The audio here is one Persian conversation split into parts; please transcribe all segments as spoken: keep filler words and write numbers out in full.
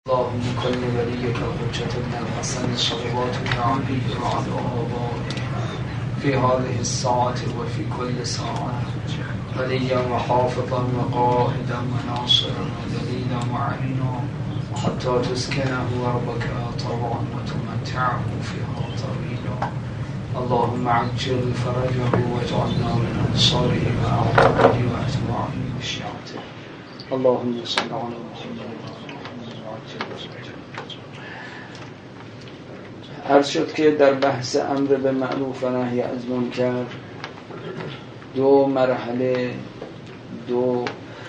اللهم كل وليك الحجة بن الحسن صلوات الله عليه وعلى آبائه في هذه الساعة وفي كل ساعة وليا وحافظا وقائدا وناصرا ودليلا وعينا حتى تسكنه أرضك طوعا وتمتعه فيها طويلا. اللهم عجل فرجه واجعلنا من أنصاره وأعوانه وأتباعه وشيعته. اللهم صل على محمد. عرض شد که در بحث امر به معروف و نهی از منکر دو مرحله دو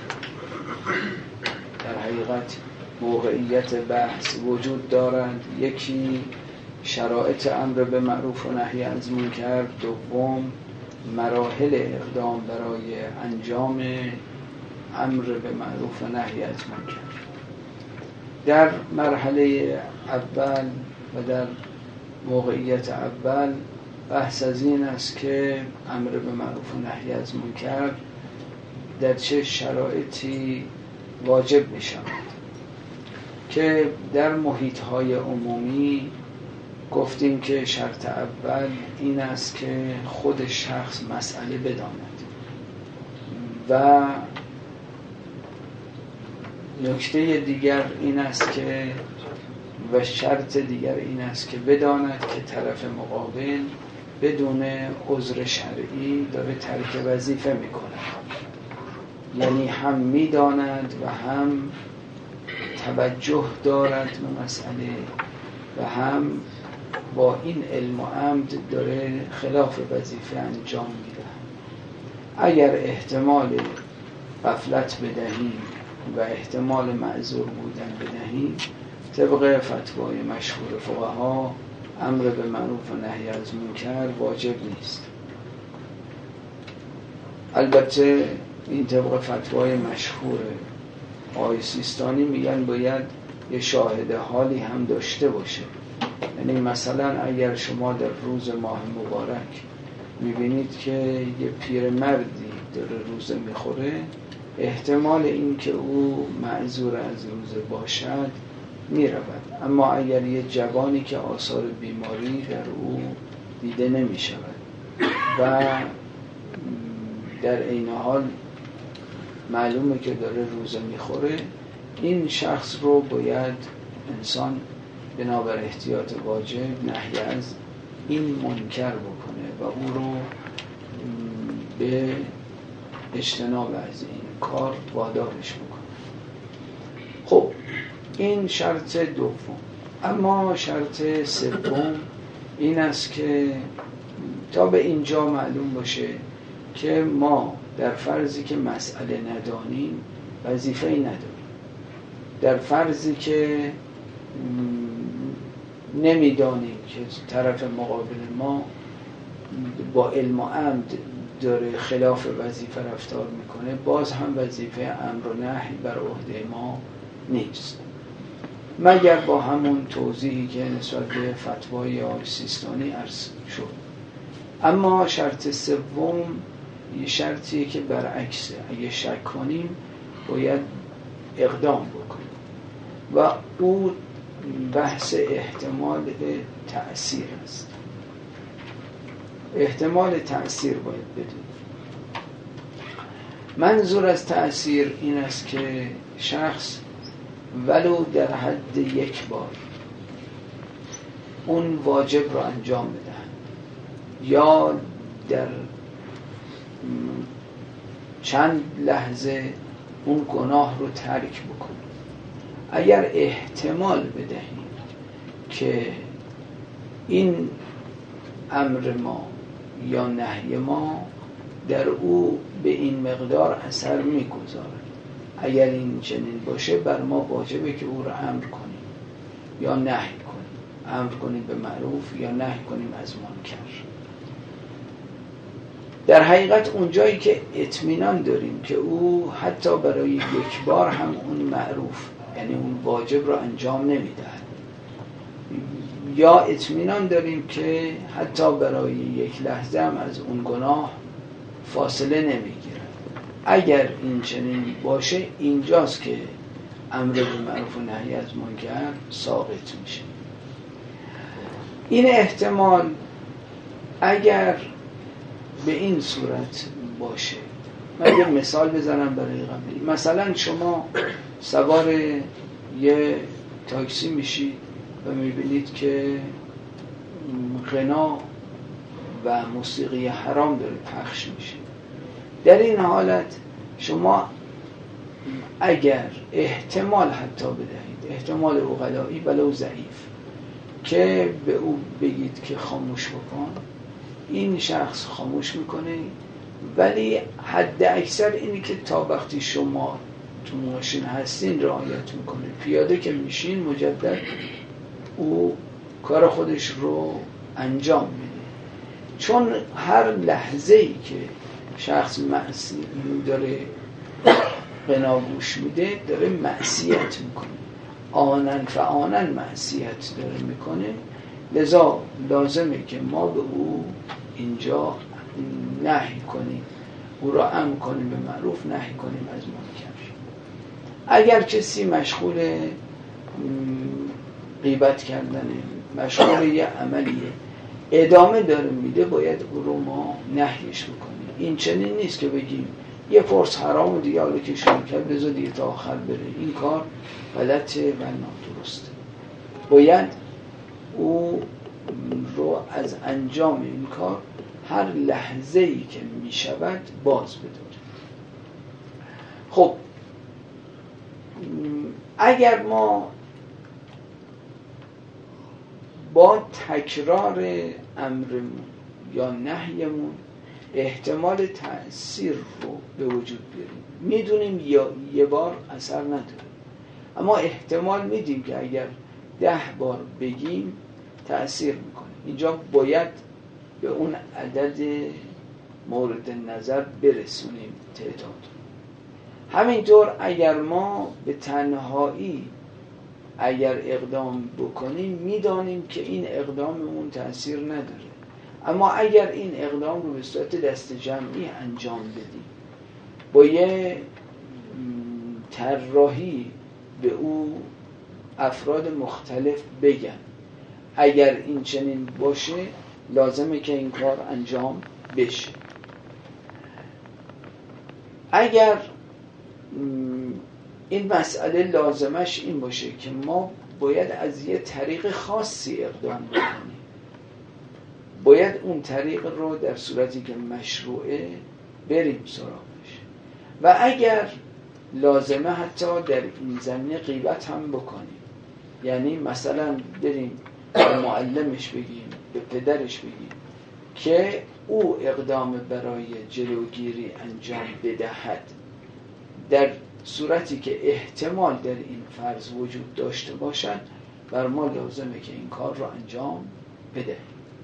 در حقیقت موقعیت بحث وجود دارند. یکی شرایط امر به معروف و نهی از منکر، دوم مراحل اقدام برای انجام امر به معروف و نهی از منکر. در مرحله اول و در موقعیت اول بحث از این است که امر به معروف و نهی از منکر در چه شرایطی واجب می شود، که در محیط‌های عمومی گفتیم که شرط اول این است که خود شخص مسئله بداند و نکته دیگر این است که و شرط دیگر این است که بداند که طرف مقابل بدون عذر شرعی داره ترک وظیفه میکنه، یعنی هم میداند و هم توجه دارد به مسئله و هم با این علم و عمد داره خلاف وظیفه انجام میده. اگر احتمال غفلت بدهیم و احتمال معذور بودن بدهیم، طبق فتوای مشهور فقها امر به معروف و نهی از منکر واجب نیست. البته این طبق فتوای مشهور آقای سیستانی میگن باید یه شاهد حالی هم داشته باشه. یعنی مثلا اگر شما در روز ماه مبارک میبینید که یه پیرمردی داره روزه میخوره، احتمال این که او معذور از روزه باشد می رود. اما اگر یه جوانی که آثار بیماری در او دیده نمی شود و در این حال معلومه که داره روزه می خوره، این شخص رو باید انسان بنابر احتیاط واجب نهی از این منکر بکنه و او رو به اجتناب از این کار وادارش بکنه. خب این شرط دوم. اما شرط سوم این است که تا به اینجا معلوم باشه که ما در فرضی که مسئله ندانیم وظیفه‌ای نداریم، در فرضی که نمیدانیم که طرف مقابل ما با علم و عمد داره خلاف وظیفه رفتار میکنه، باز هم وظیفه امر و نهی بر عهده ما نیست، مگر با همون توضیحی که نسبت به فتوای آقای سیستانی عرض شد. اما شرط سوم یه شرطیه که برعکسه. اگه شک کنیم باید اقدام بکنیم و او بحث احتمال تأثیر است. احتمال تأثیر باید بدیم. منظور از تأثیر این است که شخص ولو در حد یک بار اون واجب رو انجام بدهد یا در چند لحظه اون گناه رو ترک بکنه. اگر احتمال بدهیم که این امر ما یا نهی ما در او به این مقدار اثر میگذارد، اگر این چنین باشه بر ما واجبه که او را امر کنیم یا نهی کنیم، امر کنیم به معروف یا نهی کنیم از منکر. در حقیقت اونجایی که اطمینان داریم که او حتی برای یک بار هم اون معروف یعنی اون واجب را انجام نمیدهد، یا اطمینان داریم که حتی برای یک لحظه هم از اون گناه فاصله نمیگیرد، اگر این چنین باشه اینجاست که امر به معروف و نهی از منکر ساقط میشه. این احتمال اگر به این صورت باشه، من یه مثال بزنم برای قبلی. مثلا شما سوار یه تاکسی میشید و میبینید که غنا و موسیقی حرام داره پخش میشه. در این حالت شما اگر احتمال حتی بدهید، احتمال عقلایی ولو ضعیف، که به او بگید که خاموش بکن، این شخص خاموش میکنه، ولی حد اکثر اینی که تا وقتی شما تو ماشین هستین رعایت میکنه. پیاده که میشین مجدد او کار خودش رو انجام میده. چون هر لحظه ای که شخص معصی داره غنا گوش میده داره معصیت میکنه، آنن فآنن معصیت داره میکنه. لذا لازمه که ما به او اینجا نهی کنیم، او را امر کنیم به معروف، نهی کنیم از منکر. اگر کسی مشغول غیبت کردنه، مشغول یه عملیه، ادامه داره میده، باید او رو ما نهیش بکنیم. این چنین نیست که بگیم یه فرص حرام و دیگه حالا که شروع کرد بذار دیگه تا آخر بره. این کار غلطه و نادرسته. باید او رو از انجام این کار هر لحظه‌ای که میشود باز بداره. خب اگر ما با تکرار امرمون یا نهیمون احتمال تأثیر رو به وجود بیاریم، میدونیم یا یه بار اثر نداره، اما احتمال میدیم که اگر ده بار بگیم تأثیر میکنه، اینجا باید به اون عدد مورد نظر برسونیم تعداد. همینطور اگر ما به تنهایی اگر اقدام بکنیم میدانیم که این اقداممون تأثیر نداره، اما اگر این اقدام رو به صورت دست جمعی انجام بدیم، با یه طراحی به او افراد مختلف بگن اگر این چنین باشه لازمه که این کار انجام بشه. اگر این مسئله لازمش این باشه که ما باید از یه طریق خاصی اقدام بکنیم، باید اون طریق رو در صورتی که مشروعه بریم سراغش. و اگر لازمه حتی در این زمینه غیبت هم بکنیم، یعنی مثلا بریم به معلمش بگیم، به پدرش بگیم که او اقدام برای جلوگیری انجام بدهد، در صورتی که احتمال در این فرض وجود داشته باشد، بر ما لازمه که این کار رو انجام بده.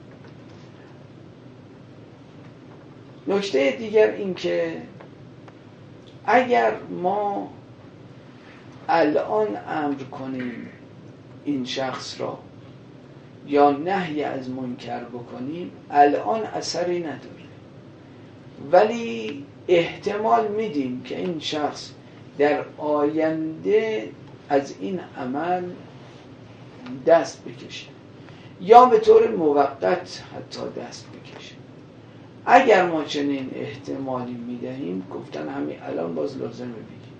نکته دیگر این که اگر ما الان امر کنیم این شخص را یا نهی از منکر بکنیم، الان اثری نداره، ولی احتمال میدیم که این شخص در آینده از این عمل دست بکشه یا به طور موقت حتی دست بکشه. اگر ما چنین احتمالی میدهیم، گفتن همین الان باز لازمه بگیم.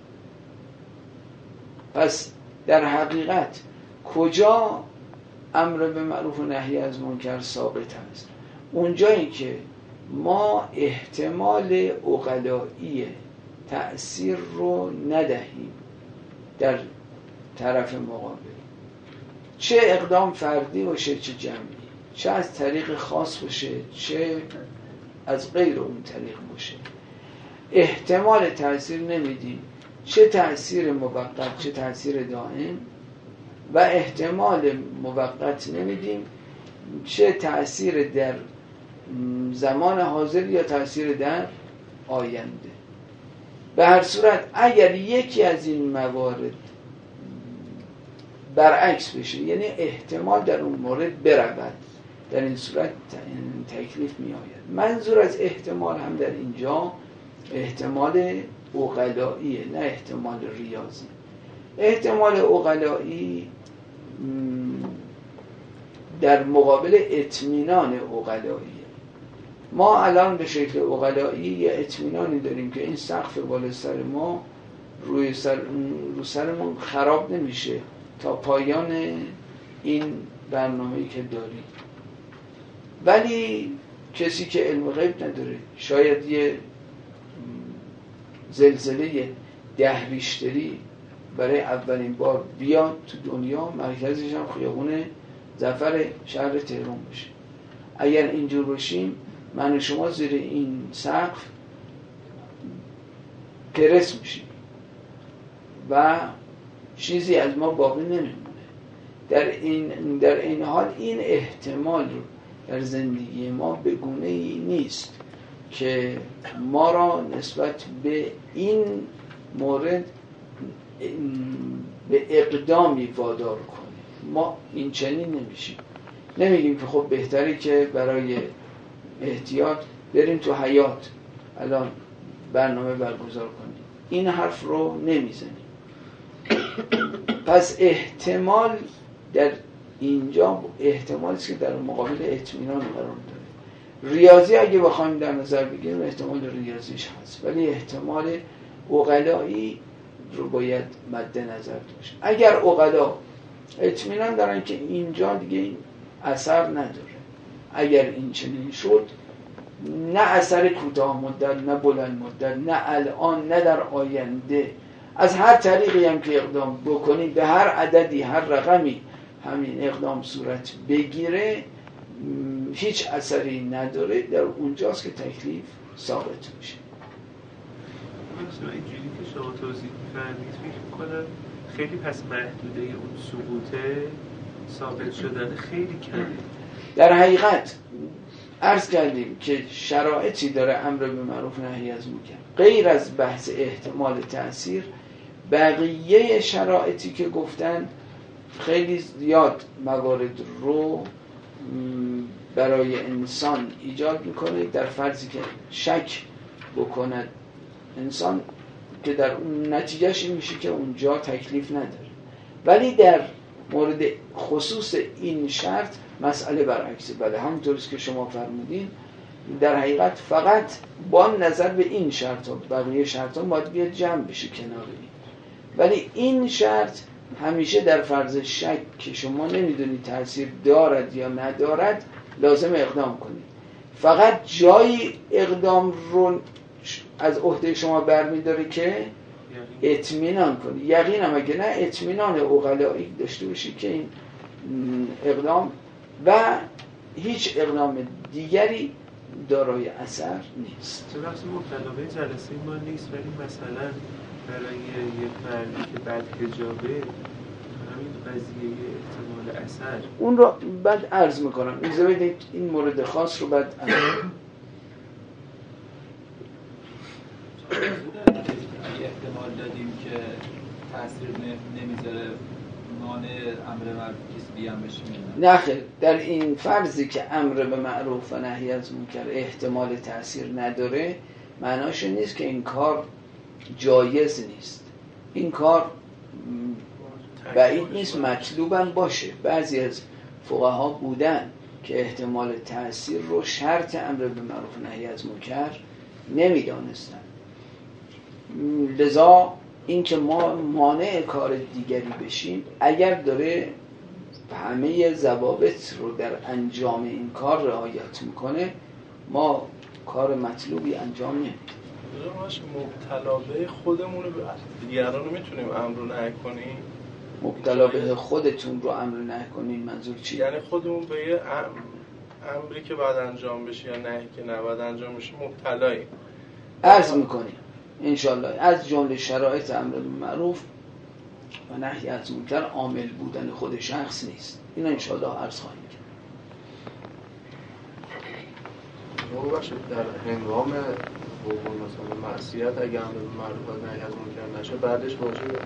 پس در حقیقت کجا امر به معروف و نهی از منکر ثابت است؟ اونجایی که ما احتمال عقلایی تأثیر رو ندهیم در طرف مقابل، چه اقدام فردی باشه چه جمعی، چه از طریق خاص باشه چه از غیر اون طریق باشه، احتمال تأثیر نمیدیم، چه تأثیر موقت چه تأثیر دائم، و احتمال موقت نمیدیم، چه تأثیر در زمان حاضر یا تأثیر در آینده. به هر صورت اگر یکی از این موارد برعکس بشه، یعنی احتمال در اون مورد برود، در این صورت تکلیف می آید. منظور از احتمال هم در اینجا احتمال عقلاییه، نه احتمال ریاضی. احتمال عقلایی در مقابل اطمینان عقلایی. ما الان به شکل عقلایی یه اطمینانی داریم که این سقف بالا سر ما روی سر رو سرمون خراب نمیشه تا پایان این برنامه‌ای که داریم. ولی کسی که علم غیب نداره، شاید یه زلزله ده ریشتری برای اولین بار بیاد تو دنیا، مرکزش هم خیابون ظفر شهر تهران باشه. اگر اینجور باشیم من و شما زیر این سقف پرس میشیم و چیزی از ما باقی نمیمونه. در این در این حال این احتمال رو در زندگی ما به گونه‌ای نیست که ما را نسبت به این مورد به اقدامی وادار کنه. ما این چنین نمیشیم. نمیگیم که خب بهتره که برای احتیاط بریم تو حیات الان برنامه برگزار کنیم. این حرف رو نمیزنیم. پس احتمال در اینجا احتمالی است که در مقابل اطمینان قرار داره. ریاضی اگه بخوایم در نظر بگیریم احتمال ریاضیش هست، ولی احتمال عقلایی رو باید مد نظر داشت. اگر عقلا اطمینان دارن که اینجا دیگه این اثر نداره، اگر این چنین شد نه اثر کوتاه مدت نه بلند مدت نه الان نه در آینده از هر طریقی هم که اقدام بکنید به هر عددی هر رقمی همین اقدام صورت بگیره هیچ اثری نداره، در اونجاست که تکلیف ثابت میشه. مثلا اینجوری که شما توضیح می‌فرمایید فکر می‌کنم خیلی پس محدوده اون ثبوته ثابت شدن خیلی کمه. در حقیقت عرض کردیم که شرایطی داره امر به معروف نهی از منکر، غیر از بحث احتمال تأثیر بقیه شرایطی که گفتن خیلی زیاد موارد رو برای انسان ایجاد میکنه در فرضی که شک بکند انسان که در اون نتیجهش این میشه که اونجا تکلیف نداره. ولی در مورد خصوص این شرط مسئله برعکسه. بله همونطوریست که شما فرمودین، در حقیقت فقط با نظر به این شرط ها بقیه شرط ها باید بیاد جمع بشه کنار این. ولی این شرط همیشه در فرض شک که شما نمیدونید تأثیر دارد یا ندارد لازم اقدام کنید. فقط جایی اقدام رو از عهده شما برمیداره که اطمینان کنید. یقین هم اگه نه اطمینان عقلایی داشته باشید که این اقدام و هیچ اقدام دیگری دارای اثر نیست. تو بخش مبتلابه جلسه ما نیست، ولی مثلا برای یه فردی که بعد حجابه همین قضیه احتمال اثر اون رو بعد عرض میکنم. اجازه بدید این مورد خاص رو بعد عرض احتمال دادیم که تأثیر نمیذاره مانع امر معروف کسی هم بشیم. نه خیر، در این فرضی که امر به معروف و نهی از منکر احتمال تأثیر نداره معناش نیست که این کار جایز نیست. این کار بعید نیست مطلوبم باشه. بعضی از فقها بودن که احتمال تأثیر رو شرط امر به معروف و نهی از منکر نمیدانستن. لذا این که ما مانع کار دیگری بشیم اگر داره همه ضوابط رو در انجام این کار رعایت میکنه ما کار مطلوبی انجام نمیدیم. باشه مبتلا به خودمون رو دیگران رو میتونیم امر رو نهی کنیم. مبتلا به خودتون رو امر نهی کنیم منظور چی؟ یعنی خودمون به یه امری که باید انجام بشه یا نهی که نباید انجام بشه مبتلاییم. عرض میکنیم انشالله از جمله شرایط امر معروف و نهی از منکر عامل بودن خود شخص نیست. اینا انشالله عرض خواهیم کرد. نو باشه در هنگام وقوع مثلا معصیت اگه امر به معروف و نهی از منکر نشه بعدش واجبه.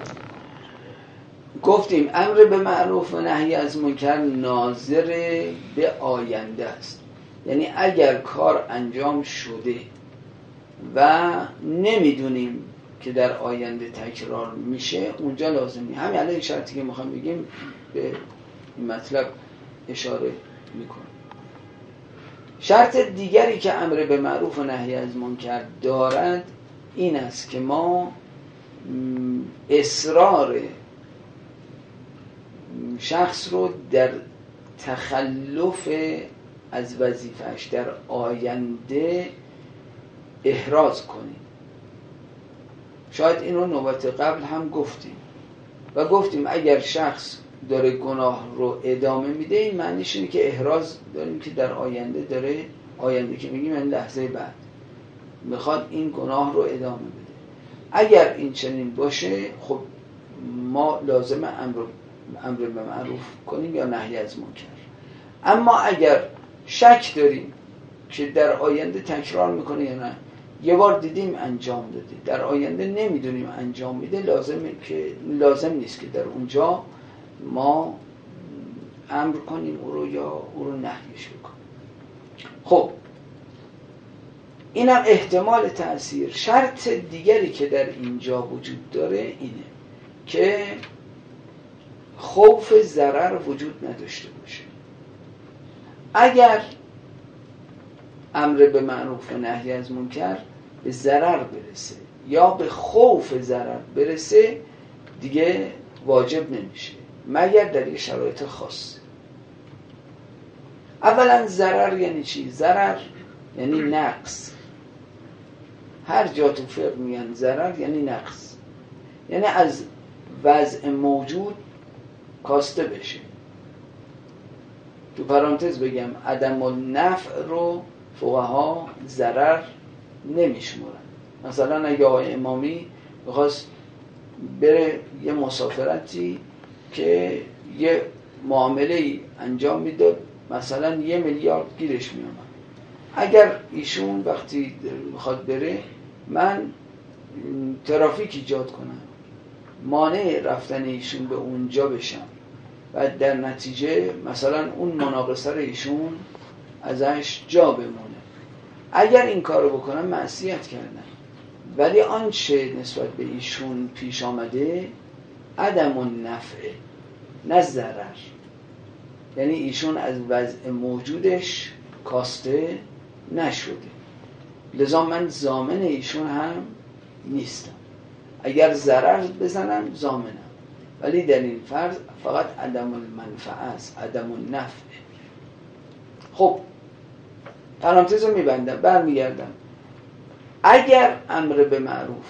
گفتیم امر به معروف و نهی از منکر ناظر به آینده است. یعنی اگر کار انجام شده و نمیدونیم که در آینده تکرار میشه اونجا لازمی. همین الان این شرطی که میخوام بگیم به این مطلب اشاره میکنه. شرط دیگری که امر به معروف و نهی از منکر دارد این است که ما اصرار شخص رو در تخلف از وظیفه‌اش در آینده احراز کنیم. شاید اینو نوبت قبل هم گفتیم و گفتیم اگر شخص داره گناه رو ادامه میده این معنیش اینه که احراز داریم که در آینده داره، آینده که میگیم این لحظه بعد میخواد این گناه رو ادامه بده. اگر این چنین باشه خب ما لازمه امر امر به معروف کنیم یا نهی از منکر. اما اگر شک داریم که در آینده تکرار میکنه یا نه، یه بار دیدیم انجام داده در آینده نمیدونیم انجام میده، لازمه که لازم نیست که در اونجا ما امر کنیم او رو یا او رو نهیش بکنیم. خب اینم احتمال تأثیر. شرط دیگری که در اینجا وجود داره اینه که خوف ضرر وجود نداشته باشه. اگر امر به معروف و نهی از منکر به ضرر برسه یا به خوف ضرر برسه دیگه واجب نمیشه مگر در یک شرایط خاص. اولا ضرر یعنی چی؟ ضرر یعنی نقص. هر جا تو فقه میگن ضرر یعنی نقص، یعنی از وضع موجود کاسته بشه. تو پرانتز بگم عدم النفع رو فقها ضرر نمیشمورن. مثلا اگه آقای امامی بخواست بره یه مسافرتی که یه معامله انجام میداد مثلا یه میلیارد گیرش میامد، اگر ایشون وقتی میخواد بره من ترافیک ایجاد کنم مانع رفتن ایشون به اونجا بشم و در نتیجه مثلا اون مناقصه رو ایشون ازش جا بمونه، اگر این کارو بکنم معصیت کردم. ولی آنچه نسبت به ایشون پیش آمده عدم النفع نه ضرر، یعنی ایشون از وضع موجودش کاسته نشده، لذا من ضامن ایشون هم نیستم. اگر ضرر بزنم ضامنم، ولی در این فرض فقط عدم المنفعه است، عدم النفع. خب پرانتز رو میبندم، برمیگردم. اگر امر به معروف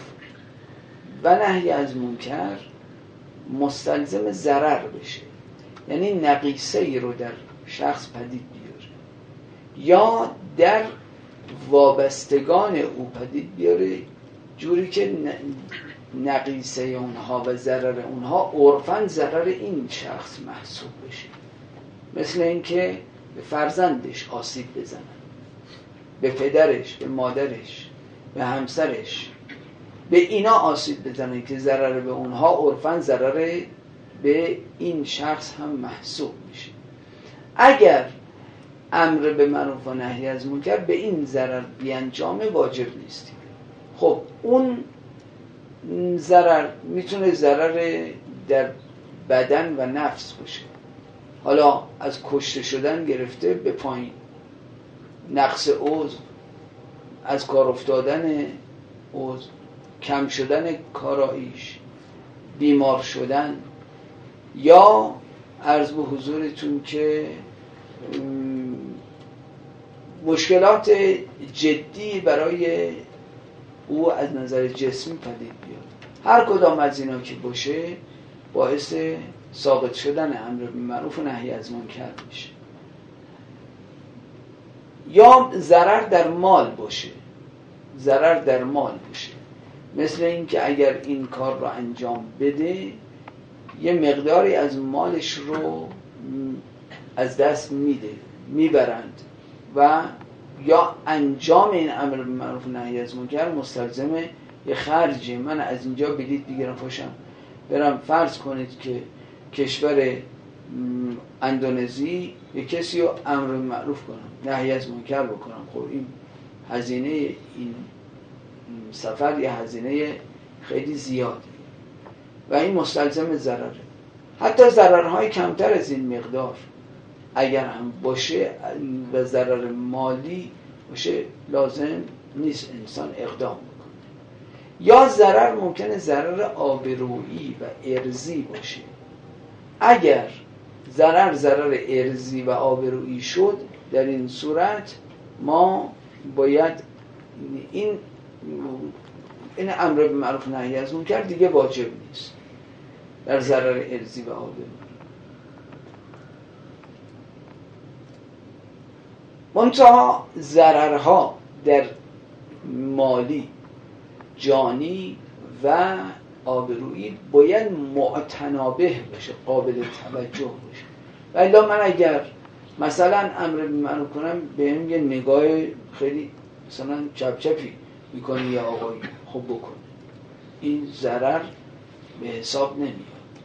و نهی از منکر مستلزم ضرر بشه، یعنی نقیصه ای رو در شخص پدید بیاره یا در وابستگان او پدید بیاره جوری که نقیصه اونها و ضرر اونها عرفاً ضرر این شخص محسوب بشه، مثل اینکه به فرزندش آسیب بزنن، به پدرش، به مادرش، به همسرش، به اینا آسیب بزنن که ضرر به اونها عرفاً ضرر به این شخص هم محسوب میشه. اگر امر به معروف و نهی از منکر به این ضرر بیانجامه واجب نیستی. خب اون ضرر میتونه ضرر در بدن و نفس باشه، حالا از کشته شدن گرفته به پایین، نقص عضو، از کار افتادن عضو، کم شدن کاراییش، بیمار شدن، یا عرض به حضورتون که مشکلات جدی برای او از نظر جسمی پدید بیاد. هر کدام از اینا که باشه باعث ثابت شدن امر به معروف و نهی از منکر میشه. یا ضرر در مال باشه، ضرر در مال باشه، مثل این که اگر این کار رو انجام بده یه مقداری از مالش رو از دست میده، میبرند، و یا انجام این امر به معروف و نهی از منکر مستلزم یه خرجی. من از اینجا بلیط بگیرم پاشم برم، فرض کنید که کشور اندونزی یه کسی رو امر به معروف کنم، نهی از منکر بکنم، خب این هزینه این سفر یه هزینه خیلی زیاده و این مستلزم ضرره. حتی ضررهای کمتر از این مقدار اگر هم باشه و ضرر مالی باشه لازم نیست انسان اقدام بکنه. یا ضرر ممکنه ضرر آبرویی و ارضی باشه. اگر ضرر ضرر ارضی و آبرویی شد در این صورت ما باید این این امر به معروف نهی از منکر دیگه واجب نیست در ضرر ارضی و آبرویی. منتها ضررها در مالی، جانی و آبرویی باید معتنابه باشه، قابل توجه باشه. و الا من اگر مثلا امر به معروف کنم بهم یه نگاه خیلی مثلا چپ چپی میکنی یا آقایی خب بکن، این ضرر به حساب نمیاد،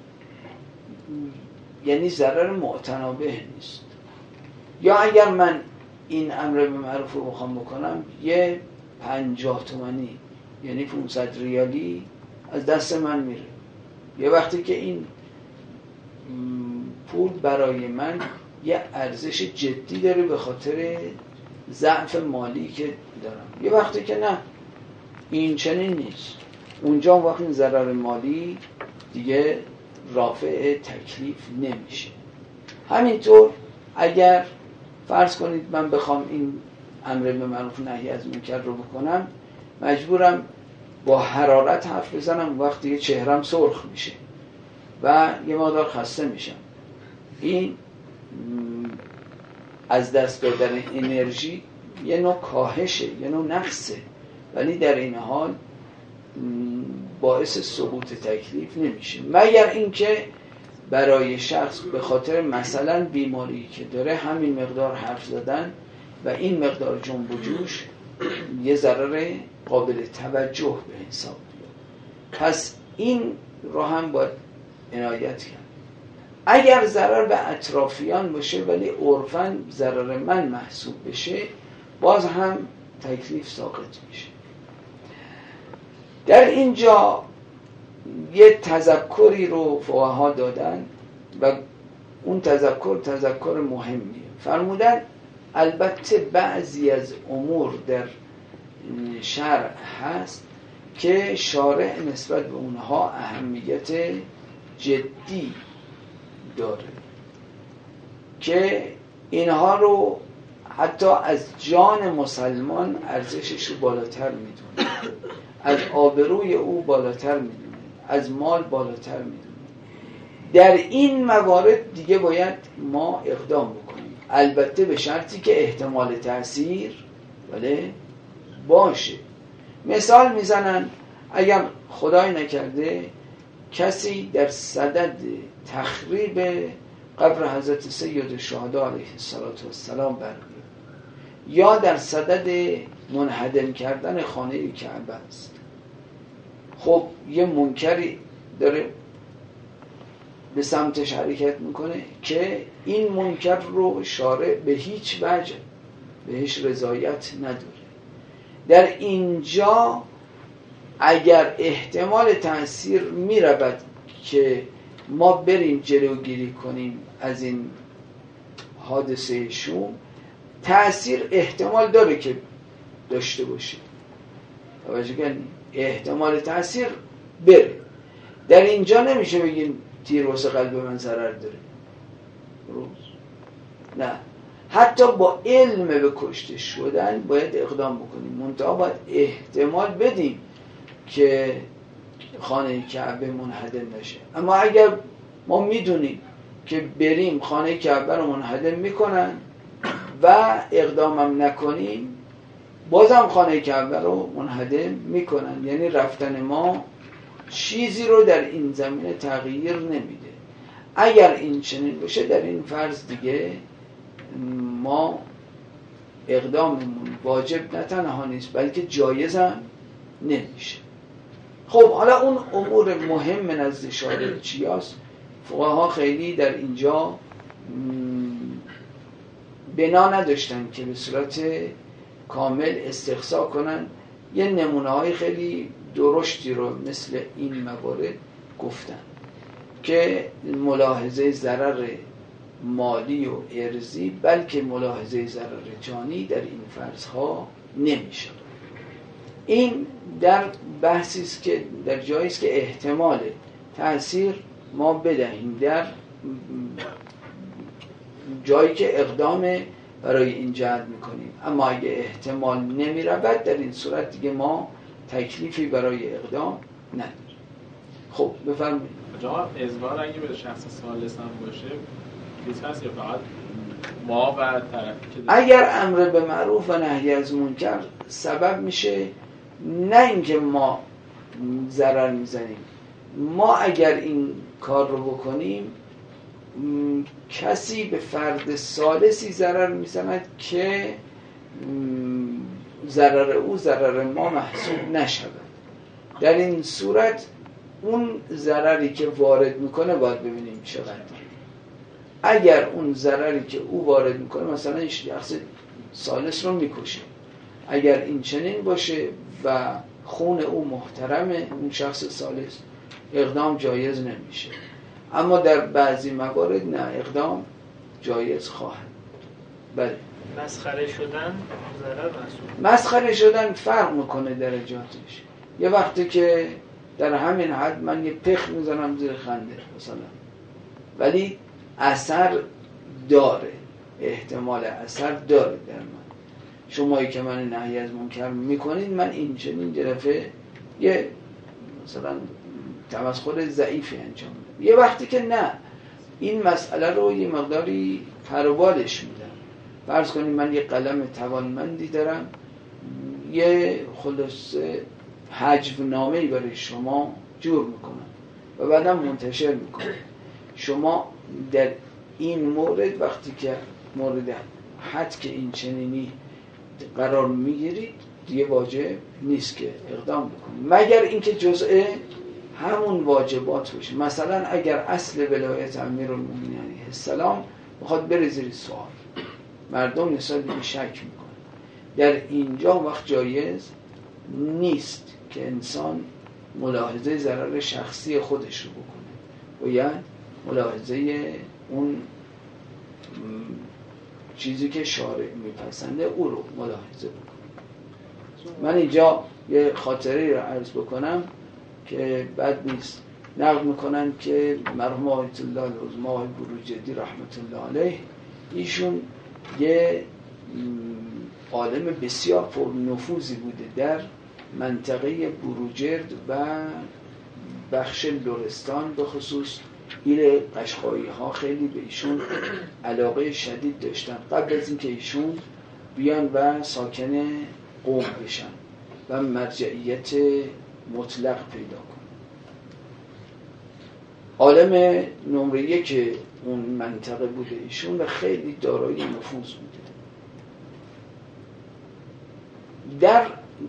یعنی ضرر معتنابه نیست. یا اگر من این امر به معروف رو بخوام بکنم یه پنجاه تومانی یعنی پانصد ریالی از دست من میره، یه وقتی که این پول برای من یه ارزش جدی داره به خاطر ضعف مالی که دارم، یه وقتی که نه این چنین نیست، اونجا وقتی این ضرر مالی دیگه رافع تکلیف نمیشه. همینطور اگر فرض کنید من بخوام این امر به معروف نهی از منکر رو بکنم مجبورم با حرارت حرف بزنم، وقتی یه چهرم سرخ میشه و یه مقدار خسته میشم، این از دست دادن انرژی یه نوع کاهشه، یه نوع نقصه، ولی در این حال باعث سقوط تکلیف نمیشه، مگر اینکه برای شخص به خاطر مثلا بیماری که داره همین مقدار حرف زدن و این مقدار جنب و جوش یه ضرر قابل توجه به حساب بیاد. پس این رو هم باید عنایت کرد. اگر ضرر به اطرافیان باشه ولی عرفاً ضرر من محسوب بشه باز هم تکلیف ساقط میشه. در اینجا یه تذکری رو فقها دادن و اون تذکر تذکر مهمیه. فرمودن البته بعضی از امور در شرع هست که شارع نسبت به اونها اهمیت جدی داره که اینها رو حتی از جان مسلمان ارزشش رو بالاتر میدونه، از آبروی او بالاتر میدونه، از مال بالاتر میدونه. در این موارد دیگه باید ما اقدام بکنیم، البته به شرطی که احتمال تأثیر ولی باشه. مثال میزنن اگر خدای نکرده کسی در صدد تخریب قبر حضرت سید الشهدا علیه السلام برمیاد یا در صدد منهدم کردن خانه کعبه است، خب یه منکری داره به سمتش حرکت میکنه که این منکر رو شارع به هیچ وجه بهش رضایت نداره. در اینجا اگر احتمال تأثیر میرود که ما بریم جلوگیری کنیم از این حادثه شوم، تأثیر احتمال داره که داشته باشه، توجه کنید، احتمال تأثیر بره. در اینجا نمیشه بگیم تیر واسه قلب من ضرر داره، روز نه، حتی با علم به کشته شدن باید اقدام بکنیم، منتها باید احتمال بدیم که خانه کعبه منهدم نشه. اما اگر ما میدونیم که بریم خانه کعبه رو منهدم میکنن و اقدامم نکنیم بازم خانه کعبه رو منهدم میکنن، یعنی رفتن ما چیزی رو در این زمینه تغییر نمیده. اگر این چنین باشه در این فرض دیگه ما اقداممون واجب نه تنها نیست بلکه جایز هم نمیشه. خب حالا اون امور مهم نزد شارع چیاست؟ فقها خیلی در اینجا بنا نداشتن که به صورت کامل استقصا کنن. یه نمونه های خیلی درشتی رو مثل این موارد گفتن که ملاحظه ضرر مالی و ارزی بلکه ملاحظه ضرر جانی در این فرضها نمیشه. این در بحثی است که در جایی است که احتمال تأثیر ما بدهیم در جایی که اقدام برای این جهت میکنیم، اما اگه احتمال نمیرود در این صورت دیگه ما تکلیفی برای اقدام نداریم. خب بفرمایید. جناب اظهار اگه به شخص ثالث هم باشه چیز هست یا فقط ما و طرفی که اگر امر به معروف و نهی از منکر سبب میشه، نه اینکه ما ضرر میزنیم، ما اگر این کار رو بکنیم کسی به فرد ثالثی ضرر میزند که ضرر او ضرر ما محسوب نشود. در این صورت اون ضرری که وارد میکنه باید ببینیم چقدر. اگر اون ضرری که او وارد میکنه مثلا این شخص ثالث رو میکشه، اگر این چنین باشه و خون او محترمه اون شخص ثالث، اقدام جایز نمیشه. اما در بعضی موارد نه، اقدام جایز خواهد. بله. مسخره شدن ضرر محسوب. مسخره شدن فرق میکنه درجاتش. یه وقتی که در همین حد من یه پخ میزنم زیر خنده مثلا، ولی اثر داره، احتمال اثر داره در من. شمایی که من نهی از منکر میکنید، من این چنین دفعه یه مثلا تمسخر ضعیفی انجام میدم. یه وقتی که نه، این مسئله رو یه مقداری پروبالش میدم. فرض کنید من یه قلم توانمندی دارم، یه خلاصه حجو نامه‌ای برای شما جور میکنم و بعدم منتشر میکنم. شما در این مورد وقتی که مورد حد که این چنینی قرار میگیرید دیگه واجب نیست که اقدام بکنید، مگر اینکه جزء همون واجبات باشه. مثلا اگر اصل ولایت امیرالمومنین علیه السلام بخواد بره زیر سوال، مردم نسبت به شک میکنن، در اینجا وقت جایز نیست که انسان ملاحظه ضرر شخصی خودش رو بکنه، باید ملاحظه اون چیزی که شارع میپسنده او رو ملاحظه بکنه. من اینجا یه خاطره رو عرض بکنم که بد نیست. نقل میکنن که مرحوم آیت الله العظمی بروجردی رحمت الله علیه، ایشون یه عالم بسیار پر نفوذی بوده در منطقه بروجرد و بخش لرستان، به خصوص ایل قشقایی ها خیلی به ایشون علاقه شدید داشتن قبل از اینکه ایشون بیان و ساکن قوم بشن و مرجعیت مطلق پیدا کنن. عالم نمره یک اون منطقه بوده ایشون و خیلی دارای نفوذ بوده. در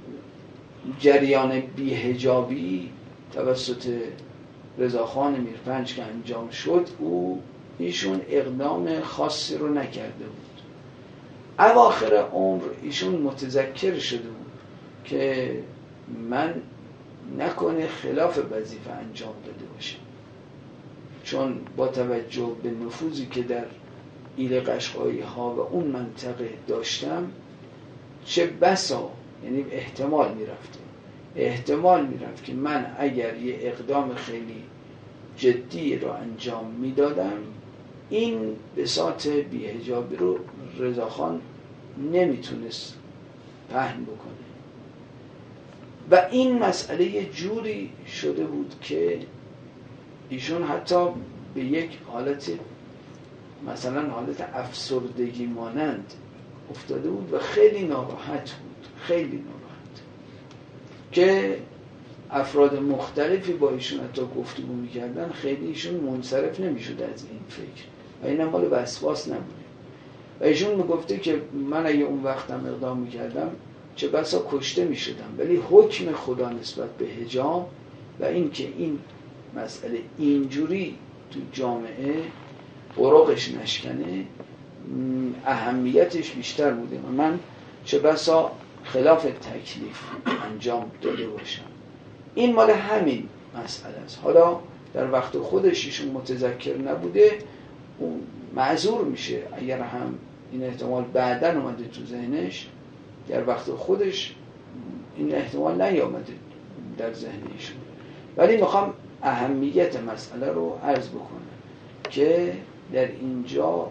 جریان بی‌حجابی توسط رضاخان میرپنج که انجام شد، او ایشون اقدام خاصی رو نکرده بود. اواخر عمر ایشون متذکر شده بود که من نکنه خلاف وظیفه انجام داده باشم، چون با توجه به نفوذی که در ایل قشقایی ها و اون منطقه داشتم، چه بسا، یعنی احتمال میرفته احتمال میرفت که من اگر یه اقدام خیلی جدی رو انجام میدادم، این بساط بی‌حجابی رو رضاخان نمیتونست پهن بکنه و این مسئله یه جوری شده بود که ایشون حتی به یک حالت مثلا حالت افسردگی مانند افتاده بود و خیلی ناراحت بود، خیلی ناراحت، که افراد مختلفی با ایشون حتی گفتگو میکردن، خیلی ایشون منصرف نمیشد از این فکر و این هم مال وسواس نبوده و ایشون میگفته که من اگه اون وقتم اقدام میکردم چه بسا کشته میشدم، ولی حکم خدا نسبت به حجاب و این که این مسئله اینجوری تو جامعه قرقش نشکنه اهمیتش بیشتر بوده و من چه بسا خلاف تکلیف انجام داده باشم این مال همین مسئله است. حالا در وقت خودش ایشون متذکر نبوده، اون معذور میشه اگر هم این احتمال بعداً اومده تو ذهنش، در وقت خودش این احتمال نیامده در ذهن ایشون. ولی میخوام اهمیت مسئله رو عرض بکنم که در اینجا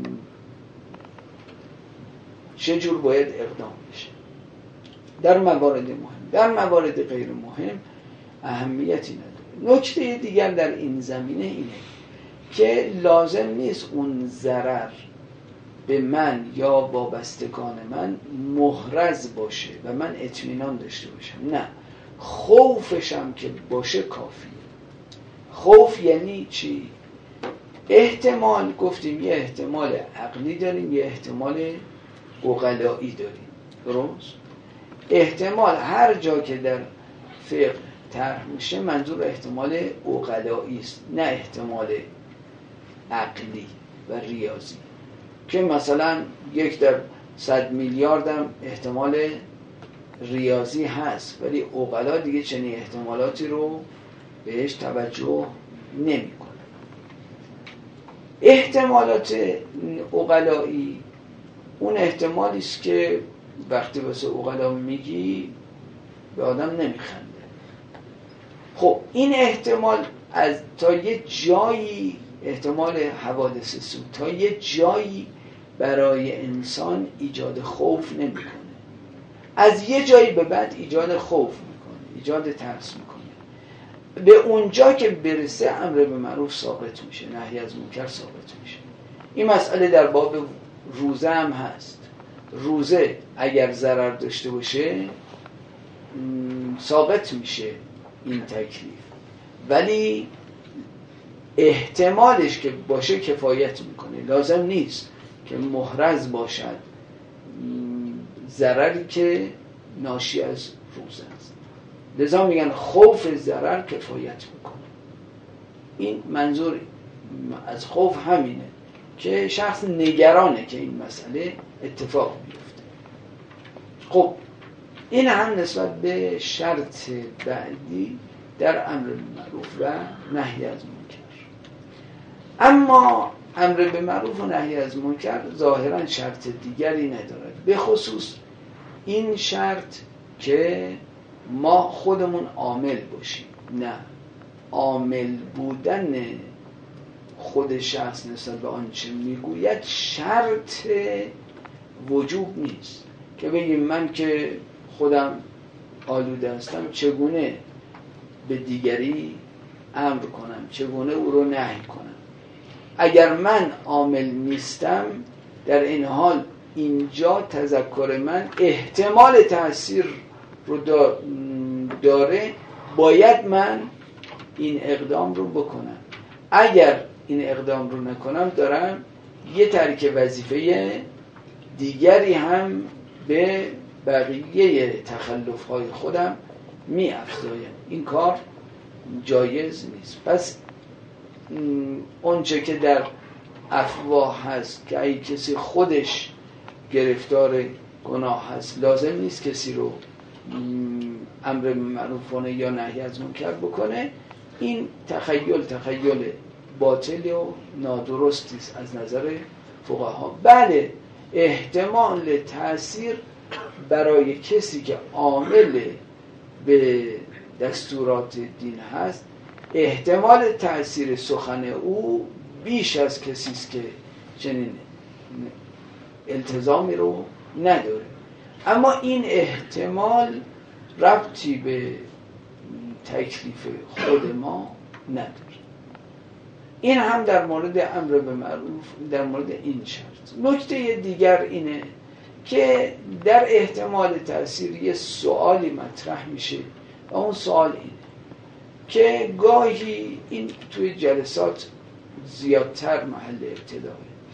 چجور باید اقدام بشه در موارد مهم. در موارد غیر مهم اهمیتی نداره. نکته دیگر در این زمینه اینه که لازم نیست اون ضرر به من یا وابستگان من محرز باشه و من اطمینان داشته باشم. نه، خوفشم که باشه کافیه. خوف یعنی چی؟ احتمال، گفتیم یه احتمال عقلی داریم، یه احتمال عقلایی داریم. درست؟ احتمال هر جا که در فقه طرح میشه منظور احتمال عقلایی است، نه احتمال عقلی و ریاضی. که مثلا یک در صد میلیاردم احتمال ریاضی هست، ولی عقلا دیگه چنین احتمالاتی رو بهش توجه نمی کنه. احتمالات عقلایی اون احتمالی است که وقتی واسه عقلا میگی به آدم نمیخنده. خب این احتمال از تا یه جایی، احتمال حوادث سوء تا یه جایی برای انسان ایجاد خوف نمیکنه. از یه جایی به بعد ایجاد خوف میکنه، ایجاد ترس میکنه. به اونجا که برسه امر به معروف ثابت میشه، نهی از منکر ثابت میشه. این مسئله در باب روزه هم هست. روزه اگر ضرر داشته باشه ثابت میشه این تکلیف، ولی احتمالش که باشه کفایت میکنه. لازم نیست که محرز باشد ضرری که ناشی از روزه است. لذا میگن خوف ضرر کفایت میکنه. این منظور از خوف همینه که شخص نگرانه که این مسئله اتفاق بیفته. خب این هم نسبت به شرط بعدی در امر بالمعروف و نهی از منکر. اما امر به معروف و نهی از منکر ظاهرا شرط دیگری ندارد، به خصوص این شرط که ما خودمون عامل باشیم. نه، عامل بودن خود شخص نسبت به آنچه میگوید شرط وجوب نیست که بگیم من که خودم آلوده هستم چگونه به دیگری امر کنم، چگونه او رو نهی کنم. اگر من عامل نیستم، در این حال اینجا تذکر من احتمال تأثیر رو داره، باید من این اقدام رو بکنم. اگر این اقدام رو نکنم دارم یه ترک وظیفه دیگری هم به بقیه تخلف‌های خودم می افزایم. این کار جایز نیست. پس اونچه که در افواه هست که ای کسی خودش گرفتار گناه هست، لازم نیست کسی رو امر به معروف کنه یا نهی از منکر بکنه. این تخیل تخیل باطل و نادرستی است از نظر فقها. بله، احتمال تأثیر برای کسی که عامل به دستورات دین هست، احتمال تأثیر سخن او بیش از کسی است که چنین التزامی رو نداره. اما این احتمال ربطی به تکلیف خود ما نداره. این هم در مورد امر به معروف، در مورد این شرط. نکته دیگر اینه که در احتمال تأثیر یه سوالی مطرح میشه و اون سوال اینه که گاهی این توی جلسات زیادتر محل ابتدایه،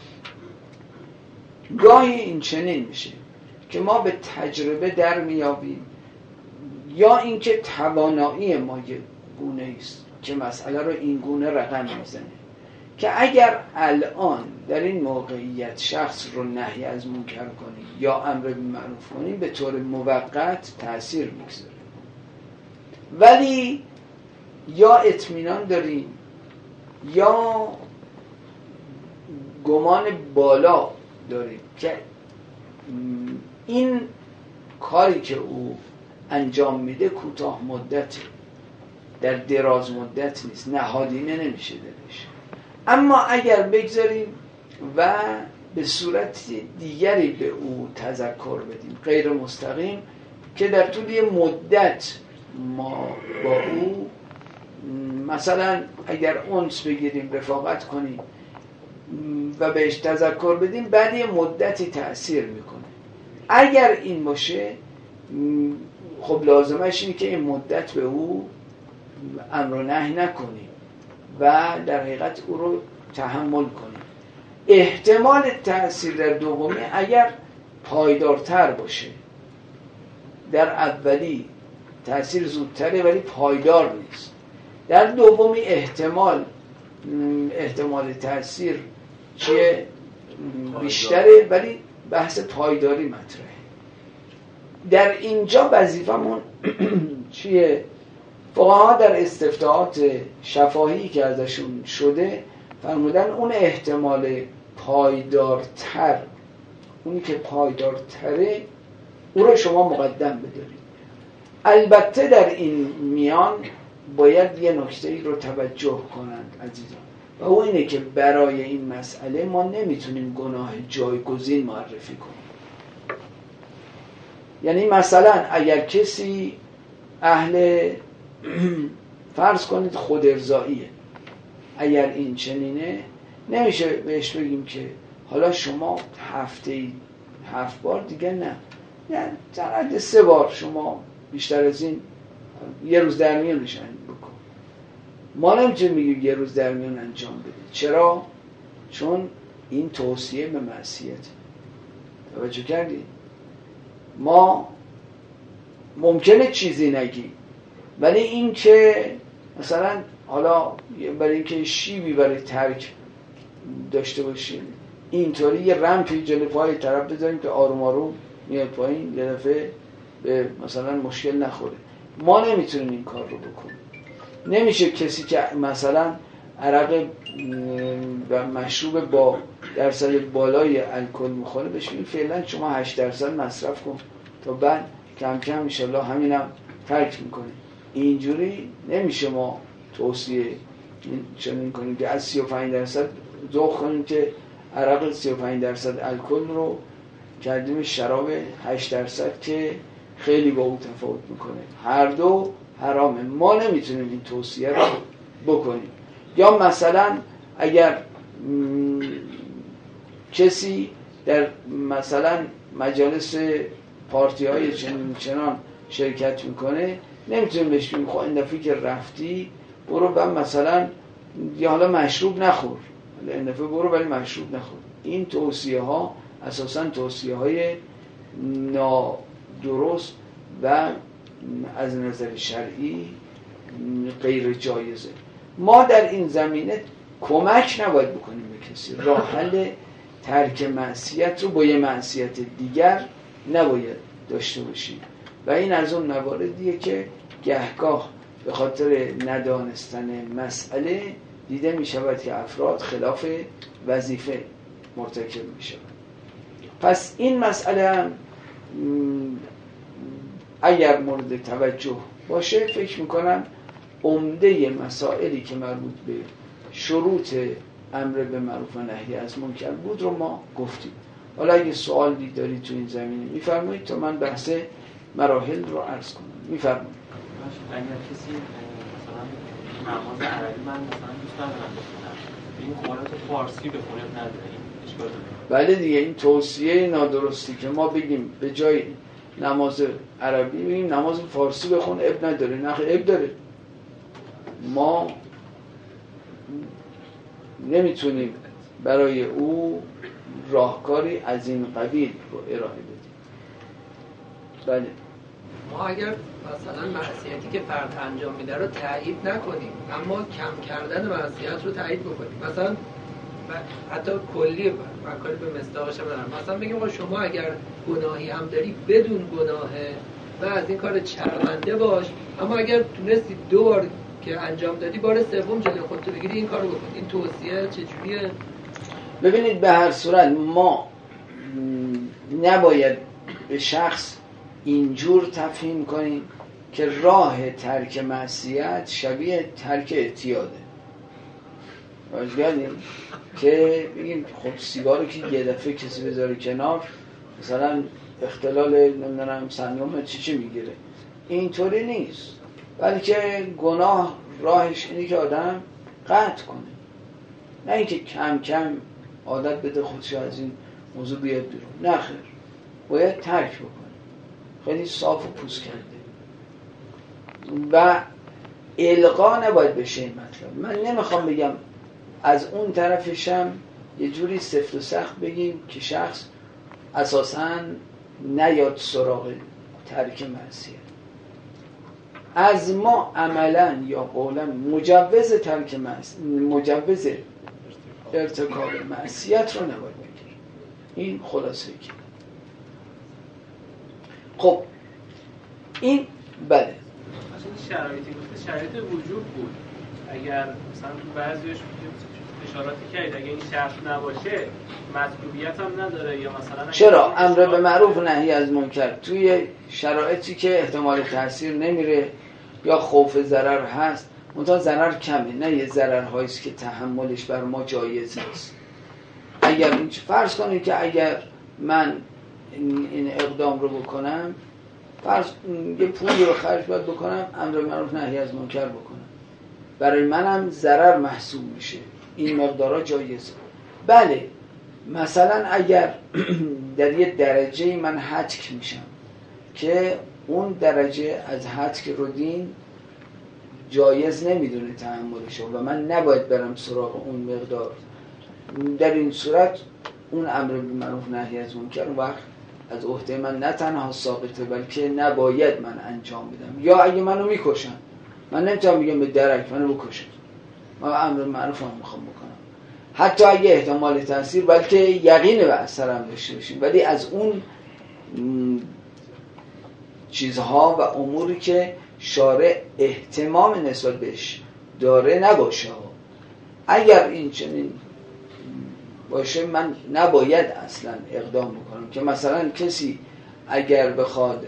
گاهی این چنین میشه که ما به تجربه در میابیم یا اینکه توانایی ما یه گونه است که مسئله رو این گونه رقم میزنه که اگر الان در این موقعیت شخص رو نهی از منکر کنیم یا امر به معروف کنیم به طور موقت تأثیر میگذاره، ولی یا اطمینان داریم یا گمان بالا داریم که این کاری که او انجام میده کوتاه مدته، در دراز مدت نیست، نهادینه نمیشه درش. اما اگر بگذاریم و به صورت دیگری به او تذکر بدیم غیر مستقیم، که در طول یه مدت ما با او مثلا اگر انس بگیریم، رفاقت کنیم و بهش تذکر بدیم، بعد یه مدتی تأثیر میکنه. اگر این باشه خب لازمش اینه که این مدت به او امر و نهی نکنیم و در حقیقت او رو تحمل کنیم. احتمال تأثیر در دومی اگر پایدارتر باشه، در اولی تأثیر زودتره ولی پایدار نیست، در دومی احتمال احتمال تأثیر چیه بیشتره ولی بحث پایداری مطرحه. در اینجا وظیفمون چیه؟ فقها در استفتاحات شفاهی که ازشون شده فرمودن اون احتمال پایدارتر، اونی که پایدارتره او رو شما مقدم بدارید. البته در این میان باید یه نکته‌ای رو توجه کنند عزیزان، و اون اینه که برای این مسئله ما نمیتونیم گناه جایگزین معرفی کنیم. یعنی مثلا اگر کسی اهل فرض کنید خود ارضاییه، اگر این چنینه نمیشه بهش بگیم که حالا شما هفته ای هفت بار دیگه نه، یعنی در حد سه بار شما بیشتر از این یه روز در میان نشن بکن. ما نمیتونیم میگیم یه روز در میان انجام بدید. چرا؟ چون این توصیه به معصیت. توجه کردید؟ ما ممکنه چیزی نگیم، ولی این که مثلا حالا برای اینکه شیبی برای ترک داشته باشیم اینطوری یه رمپی جلوی پای طرف بذاریم که آروم آروم میاد پایین، یه دفعه به مثلا مشکل نخوره. ما نمیتونیم این کار رو بکنیم. نمیشه کسی که مثلا عرق و مشروب با درصد بالای الکل میخوره بهش میگیم فعلا شما هشت درصد مصرف کن تا بعد کم کم انشالله همینم ترک میکنه. اینجوری نمیشه ما توصیه چنین کنیم که از سی و پنج درصد ذوق کنیم که عرق سی و پنج درصد الکل رو کردیم شراب هشت درصد که خیلی با او تفاوت میکنه. هر دو حرامه. ما نمیتونیم این توصیه رو بکنیم. یا مثلا اگر کسی در مثلا مجالس پارتی های چنین چنان شرکت میکنه نمیتونیم بهش بگیم خب این دفعه که رفتی برو و مثلا یا حالا مشروب نخور، این دفعه برو ولی مشروب نخور. این توصیه ها اساساً توصیه های نادرست و از نظر شرعی غیر جایزه. ما در این زمینه کمک نباید بکنیم به کسی. راه حل ترک معصیت رو با یه معصیت دیگر نباید داشته باشیم و این از اون مواردیه که گهگاه به خاطر ندانستن مسئله دیده می شود که افراد خلاف وظیفه مرتکب می شود. پس این مسئله هم اگر مورد توجه باشه فکر می کنم عمده مسائلی که مربوط به شروط امر به معروف و نهی از منکر بود رو ما گفتیم. حالا اگه سوالی دارید تو این زمینه میفرمایید تا من بحث مراحل رو عرض کنم. میفرمایید. اگر کسی مثلا نماز عربی من مثلا دوست ندارم بخونم، این قرآن فارسی بخونه نداره، این اشکال داره؟ بله دیگه این توصیه نادرستی که ما بگیم به جای نماز عربی بگیم نماز فارسی بخون اب نداره. نه اب داره. ما نمیتونیم برای او راهکاری از این قبیل رو ارائه بدیم. بله ما اگر مثلا معصیتی که فرد انجام میده رو تایید نکنیم اما کم کردن معصیت رو تایید بکنیم، مثلا حتی کلی مکاری به مصداقش هم ندارم، مثلا بگیم شما اگر گناهی هم داری بدون گناه و از این کار شرمنده باش، اما اگر تونستی دو بار که انجام دادی بار سوم جلوی خودتو بگیری این کارو بکن. این توصیه چجوریه؟ ببینید به هر صورت ما نباید به شخص اینجور تفهیم کنیم که راه ترک معصیت شبیه ترک اعتیاده. واجبیم که بگیم خب سیگارو که یه دفعه کسی بذاره کنار مثلا اختلال نمیدونم سندروم چی چی میگیره، اینطوری نیست، بلکه گناه راهش اینه که آدم قطع کنه، نه اینکه کم کم عادت بده خودش از این موضوع بیاد بیرون. نه خیر، باید ترک بکنه، خیلی صاف و پوست کرده و القا نباید بشه این مطلب. من نمیخوام بگم از اون طرفشم یه جوری سفت و سخت بگیم که شخص اساساً نیاد سراغ ترک معصیت. از ما عملاً یا قولاً مجوز ترک معصیت، مجوز ارتکاب معصیت رو نباید بگیریم. این خلاصه که خب این بله مثلا شرایطی گفته شرایط وجود بود، اگر مثلا تو بعضیش اشاراتی کرد اگه این شرط نباشه مطلوبیت هم نداره، یا مثلا چرا امر به معروف و نهی از منکر توی شرایطی که احتمال تاثیر نمیره یا خوف ضرر هست، منتها ضرر کمه، نه یه ضررهایی است که تحملش بر ما جایز نیست. اگر این فرض کنید که اگر من این, این اقدام رو بکنم، فرض یه پولی رو خرج باید بکنم، امر به معروف نهی از منکر بکنم، برای منم ضرر محسوب میشه، این مقدارها جایزه. بله مثلا اگر در یه درجه من هتک میشم که اون درجه از هتک رو دین جایز نمیدونه تحملشو و من نباید برم سراغ اون مقدار، در این صورت اون امر بالمعروف نهی از منکر وقت از عهده من نه تنها ساقطه بلکه نباید من انجام بدم. یا اگه منو میکشن، من نمیتونم بگم به درک منو بکشن، من امر معروف هم میخوام بکنم، حتی اگه احتمال تاثیر بلکه یقین به اثرم داشته باشیم، ولی از اون چیزها و اموری که شارع اهتمام نسبت بهش داره نباشه. اگر این چنین باشه من نباید اصلا اقدام بکنم. که مثلا کسی اگر بخواد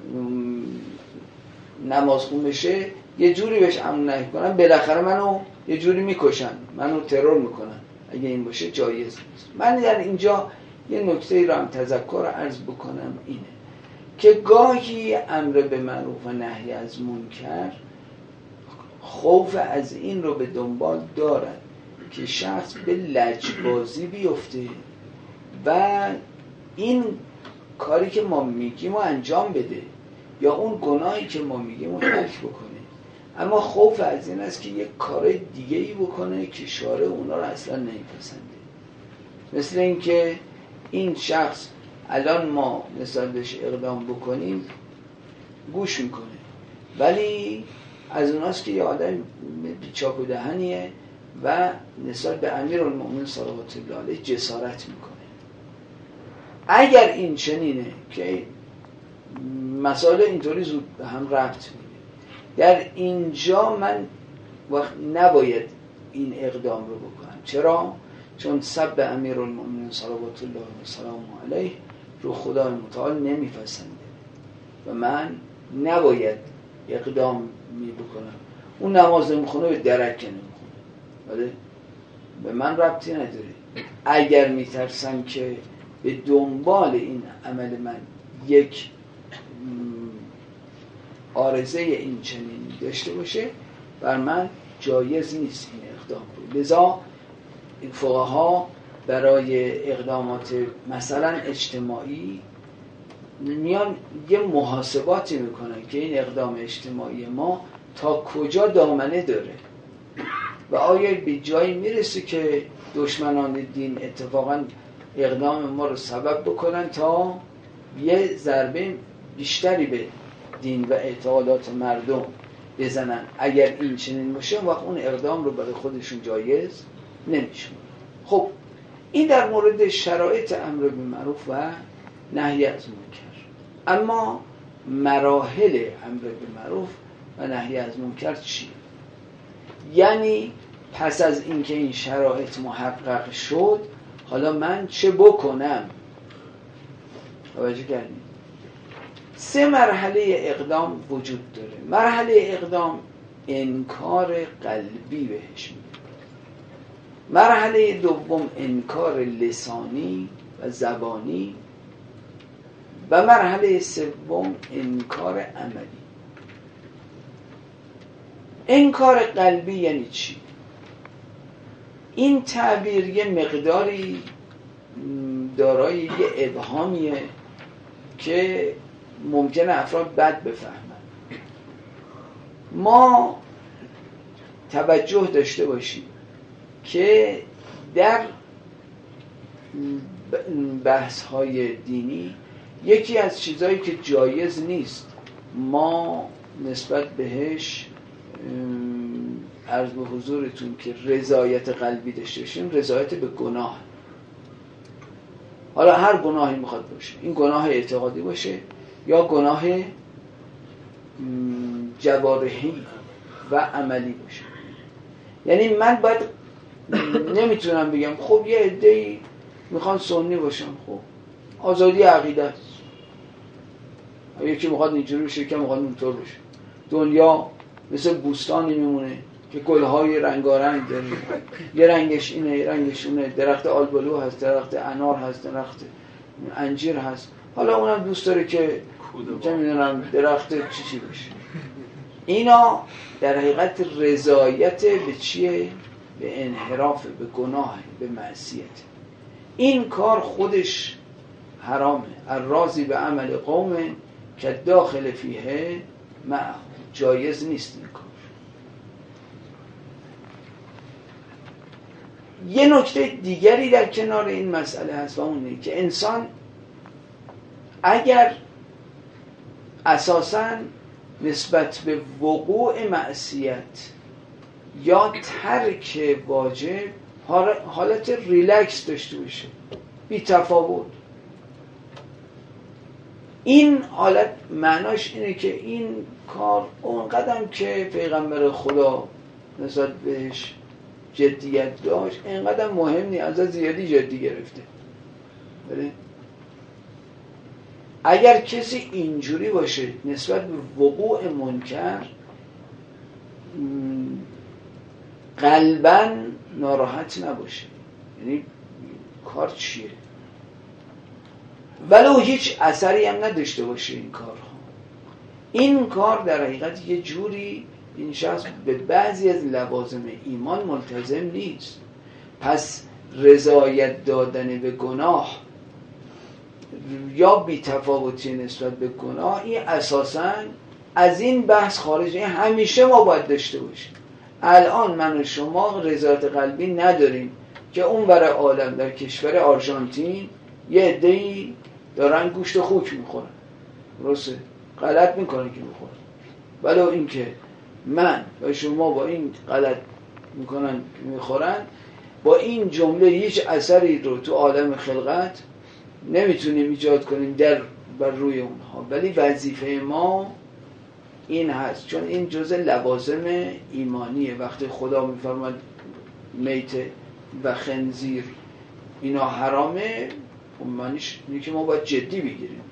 نماز خون بشه یه جوری بهش امر نهی کنن، بالاخره منو یه جوری میکشن، منو ترور میکنن، اگه این باشه جایز نیست. من در اینجا یه نکته رو هم تذکر عرض بکنم اینه که گاهی امر به معروف و نهی از منکر خوف از این رو به دنبال دارد که شخص به لجبازی بیفته و این کاری که ما میگیم رو انجام بده یا اون گناهی که ما میگیم رو ترک بکنه، اما خوف از این است که یک کار دیگه ای بکنه که شارع اونا رو اصلا نمیپسنده. مثل این که این شخص الان ما نسبت بهش اقدام بکنیم گوش میکنه، ولی از اوناست که یه آدم بیچاک و دهنیه و نسبت به امیرالمومنین صلوات الله علیه جسارت میکنه. اگر این چنینه که مسائل اینطوری زود به هم ربط میده، در اینجا من وقت نباید این اقدام رو بکنم. چرا؟ چون سب امیرالمومنین صلوات الله و سلام علیه رو خدای متعال نمیپسنده و من نباید اقدام می بکنم. اون نماز نمیخونه به درک نمیخونه، ولی به من ربطی نداره. اگر میترسم که به دنبال این عمل من یک عارضه این چنین داشته باشه، بر من جایز نیست این اقدام رو. لذا این فقها برای اقدامات مثلا اجتماعی میان یه محاسباتی میکنن که این اقدام اجتماعی ما تا کجا دامنه داره و آیا به جایی میرسه که دشمنان دین اتفاقا اقدام ما رو سبب بکنن تا یه ضربه بیشتری به دین و اعتقادات مردم بزنن. اگر این چنین باشه وقت اون اقدام رو برای خودشون جایز نمیشه. خب این در مورد شرایط امر بالمعروف و نهی از منکر. اما مراحل امر به معروف و نهی از منکر چیه. یعنی پس از اینکه این شرایط محقق شد حالا من چه بکنم؟ توجه کردید؟ سه مرحله اقدام وجود داره. مرحله اقدام انکار قلبی بهش میگه. مرحله دوم انکار لسانی و زبانی و مرحله سوم انکار عملی. انکار قلبی یعنی چی؟ این تعبیر یه مقداری دارای یه ابهامیه که ممکنه افراد بد بفهمن. ما توجه داشته باشیم که در بحث‌های دینی یکی از چیزایی که جایز نیست ما نسبت بهش عرض به حضورتون که رضایت قلبی داشته باشیم، رضایت به گناه. حالا هر گناهی میخواد باشه، این گناه اعتقادی باشه یا گناه جوارحی و عملی باشه. یعنی من باید نمیتونم بگم خب یه عده‌ای میخوان سنی باشن، خب آزادی عقیده است، یکی میخواد اینجوری بشه یکی میخواد اونطور بشه. دنیا مثل بوستانی میمونه که گلهای رنگارنگ داره، یه رنگش اینه یه رنگش اونه، درخت آلبالو هست، درخت انار هست، درخت انجیر هست. حالا اونم دوست داره که چه میدونم درخت چی چی بشه. اینا در حقیقت رضایت به چیه؟ به انحراف، به گناه، به معصیت. این کار خودش حرامه. الراضی به عمل قوم که داخل فیه معه، جایز نیست این کار. یه نکته دیگری در کنار این مسئله هست و اونه که انسان اگر اساساً نسبت به وقوع معصیت یا ترک واجب حالت ریلکس داشته باشه، بی تفاوت، این حالت معناش اینه که این کار اون قدم که پیغمبر خدا نسبت بهش جدیت داشت اینقدر مهم نیست، از زیادی جدی گرفته. بله؟ اگر کسی اینجوری باشه نسبت به وقوع منکر قلباً ناراحت نباشه، یعنی کار چیه؟ ولو هیچ اثری هم نداشته باشه این کارها، این کار در حقیقت یه جوری این شخص به بعضی از لوازم ایمان ملتزم نیست. پس رضایت دادن به گناه یا بی‌تفاوتی نسبت به گناه این اساساً از این بحث خارجه. همیشه ما باید داشته باشیم. الان من و شما رضایت قلبی نداریم که اون برای عالم در کشور آرژانتین یه عده‌ای دارن گوشت خوک میخورن، درسته؟ غلط میکنن که میخورن، ولو اینکه من و شما با این غلط میکنن که میخورن با این جمله هیچ اثری رو تو عالم خلقت نمیتونیم ایجاد کنیم در بر روی اونها، ولی وظیفه ما این هست، چون این جزء لوازم ایمانیه. وقتی خدا میفرماد میت و خنزیر اینا حرامه، معنیش اینه که ما باید جدی بگیریم.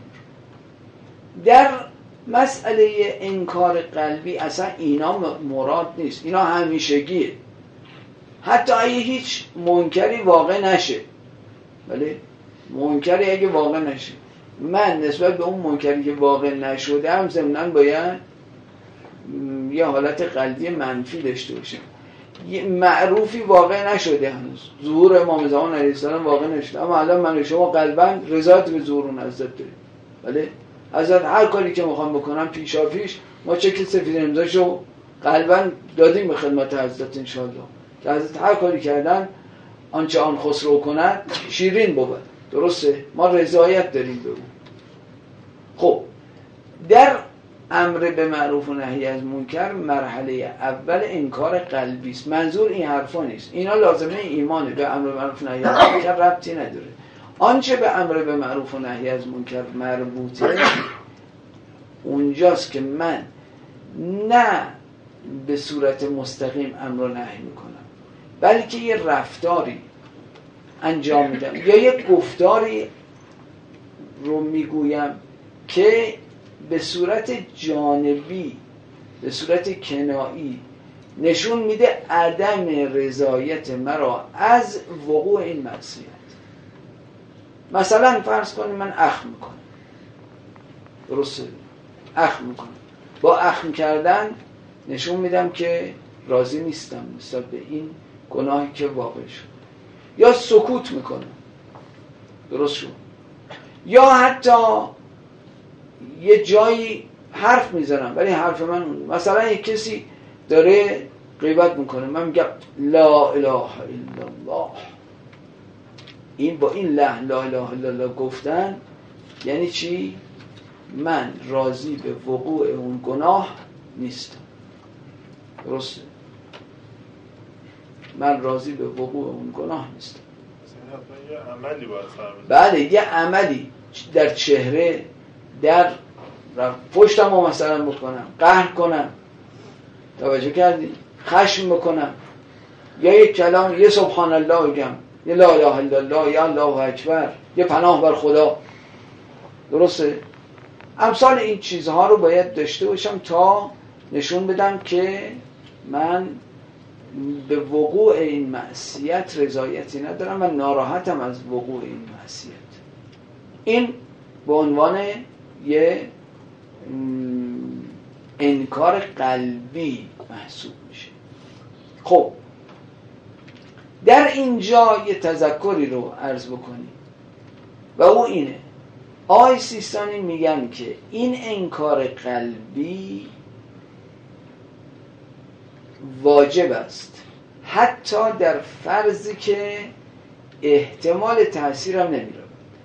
در مسئله انکار قلبی اصلا اینا مراد نیست، اینا همیشگیه. حتی اگه هیچ منکری واقع نشه، ولی منکری اگه واقع نشه، من نسبت به اون منکری که واقع نشده هم ضمناً باید یه حالت قلبی منفی داشته باشم. معروفی واقع نشده هنوز، ظهور امام زمان علیه السلام واقع نشده، اما الان من و شما قلباً رضایت به ظهور اون حضرت داریم. بله حضرت هر کاری که میخوام بکنم پیشا پیش ما چک سفید امضاشو قلباً دادیم به خدمت حضرت انشاءالله که حضرت هر کاری کردن آنچه آن خسرو کند شیرین بود. درسته؟ ما رضایت داریم به اون. خب در امر به معروف و نهی از منکر مرحله اول انکار قلبی است. منظور این حرفا نیست، اینا لازمه ایمانه، به امر به معروف و نهی از منکر ربطی نداره. آنچه به امر به معروف و نهی از منکر مربوطه اونجاست که من نه به صورت مستقیم امر و نهی میکنم، بلکه یه رفتاری انجام میدم یا یه گفتاری رو میگویم که به صورت جانبی، به صورت کنایی نشون میده عدم رضایت مرا از وقوع این معصیت. مثلا فرض کنید من اخم میکنم، درسته؟ اخم میکنم، با اخم کردن نشون میدم که راضی نیستم نسبت به این گناهی که واقع شد. یا سکوت میکنم، درست شد. یا حتی یه جایی حرف میزنم ولی حرف من اون، مثلا یک کسی داره غیبت میکنه، من میگم لا اله الا الله. این با این لا لا اله الا الله گفتن یعنی چی؟ من راضی به وقوع اون گناه نیستم، درسته؟ من راضی به وقوع اون گناه نیستم. یه عملی باید سر بزنم. بله، یه عملی در چهره، در پشتم رو مثلا بکنم، قهر کنم، توجه کردی؟ خشم بکنم، یا یک کلام، یه سبحان الله بگم، یه لا اله الا الله، یا الله اکبر، یه پناه بر خدا، درسته؟ امثال این چیزها رو باید داشته باشم تا نشون بدم که من به وقوع این معصیت رضایتی ندارم و ناراحتم از وقوع این معصیت. این به عنوان یه انکار قلبی محسوب میشه. خب در اینجا یه تذکری رو عرض بکنیم و او اینه: آقای سیستانی میگن که این انکار قلبی واجب است حتی در فرضی که احتمال تأثیر هم نمیره.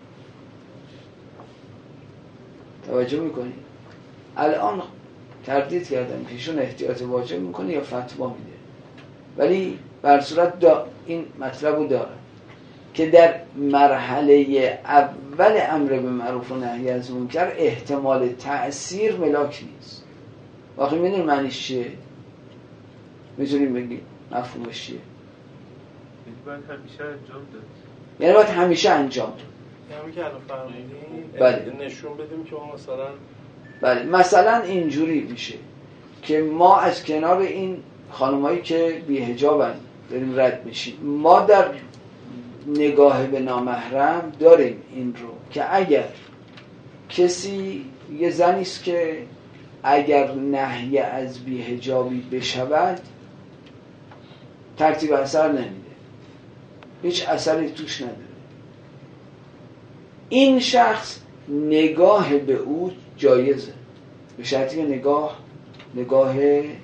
توجه میکنی؟ الان تردید کردم که ایشون احتیاط واجب میکنه یا فتوا میده، ولی بر صورت دا این مطلب رو داره که در مرحله اول امر به معروف و نهی از منکر احتمال تأثیر ملاک نیست. واقعی میدونی معنیش چیه؟ میتونیم بگیم مفهومش چیه؟ باید همیشه انجام داد. یعنی باید همیشه انجام داد. یعنی که الان فرمودیم بله. نشون بدیم که اون مثلا بله، مثلا اینجوری میشه که ما از کنار این خانمایی که بی حجابن داریم رد میشیم، ما در نگاه به نامحرم داریم این رو که اگر کسی، یه زنیست که اگر نهی از بی حجابی بشود ترتیب اثر نمیده، هیچ اثری توش نداره، این شخص نگاه به او جایزه به شرطی که نگاه نگاه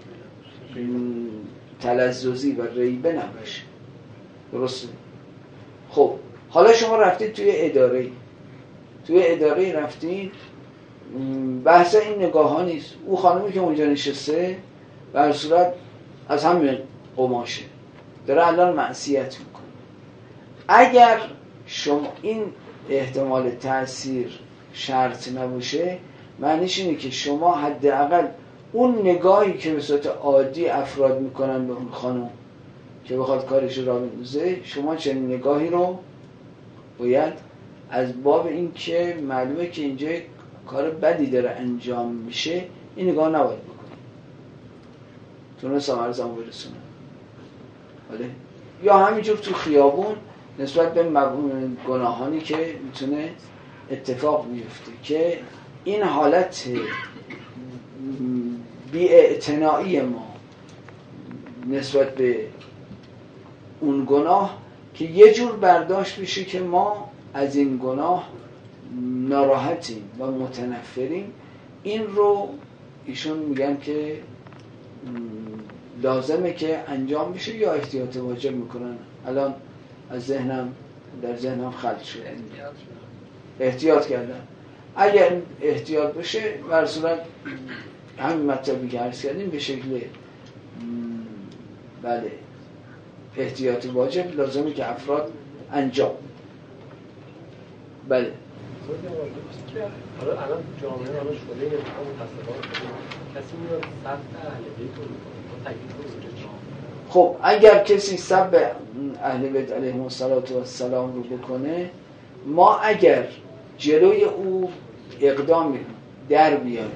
تلذذی و ریبه نباشه، درسته؟ خب حالا شما رفتید توی اداره، توی اداره رفتید، بحث این نگاه ها نیست. او خانمی که اونجا نشسته به هر صورت از همین قماشه، داره الان معصیت میکنه. اگر شما این احتمال تأثیر شرط نباشه، معنیش اینه که شما حداقل اون نگاهی که به صورت عادی افراد میکنن به اون خانم که بخواد کارش رو را بندازه، شما چنین نگاهی رو باید از باب این که معلومه که اینجا کار بدی داره انجام میشه، این نگاه نباید بکنید. تونستم عرضم برسونم. بله؟ یا همینجور تو خیابون نسبت به گناهانی که میتونه اتفاق بیفته که این حالت بی‌اعتنایی ما نسبت به اون گناه که یه جور برداشت بشه که ما از این گناه ناراحتیم و متنفریم، این رو ایشون میگن که لازمه که انجام بشه یا احتیاط واجب میکنن. الان از ذهنم در ذهنم خلط شد، احتیاط کردن. اگر احتیاط بشه بر صورت همین مطلبی که عرض کردیم به شکل بله احتیاط واجب لازمه که افراد انجام. بله که حالا الان جامعه الان شده اینه که متأسفانه کسی میاد سبت اهل بیت رو میکنه ما تکلیف رو. خب اگر کسی سب اهل بیت علیهم السلام رو بکنه، ما اگر جلوی او اقدام در بیاریم،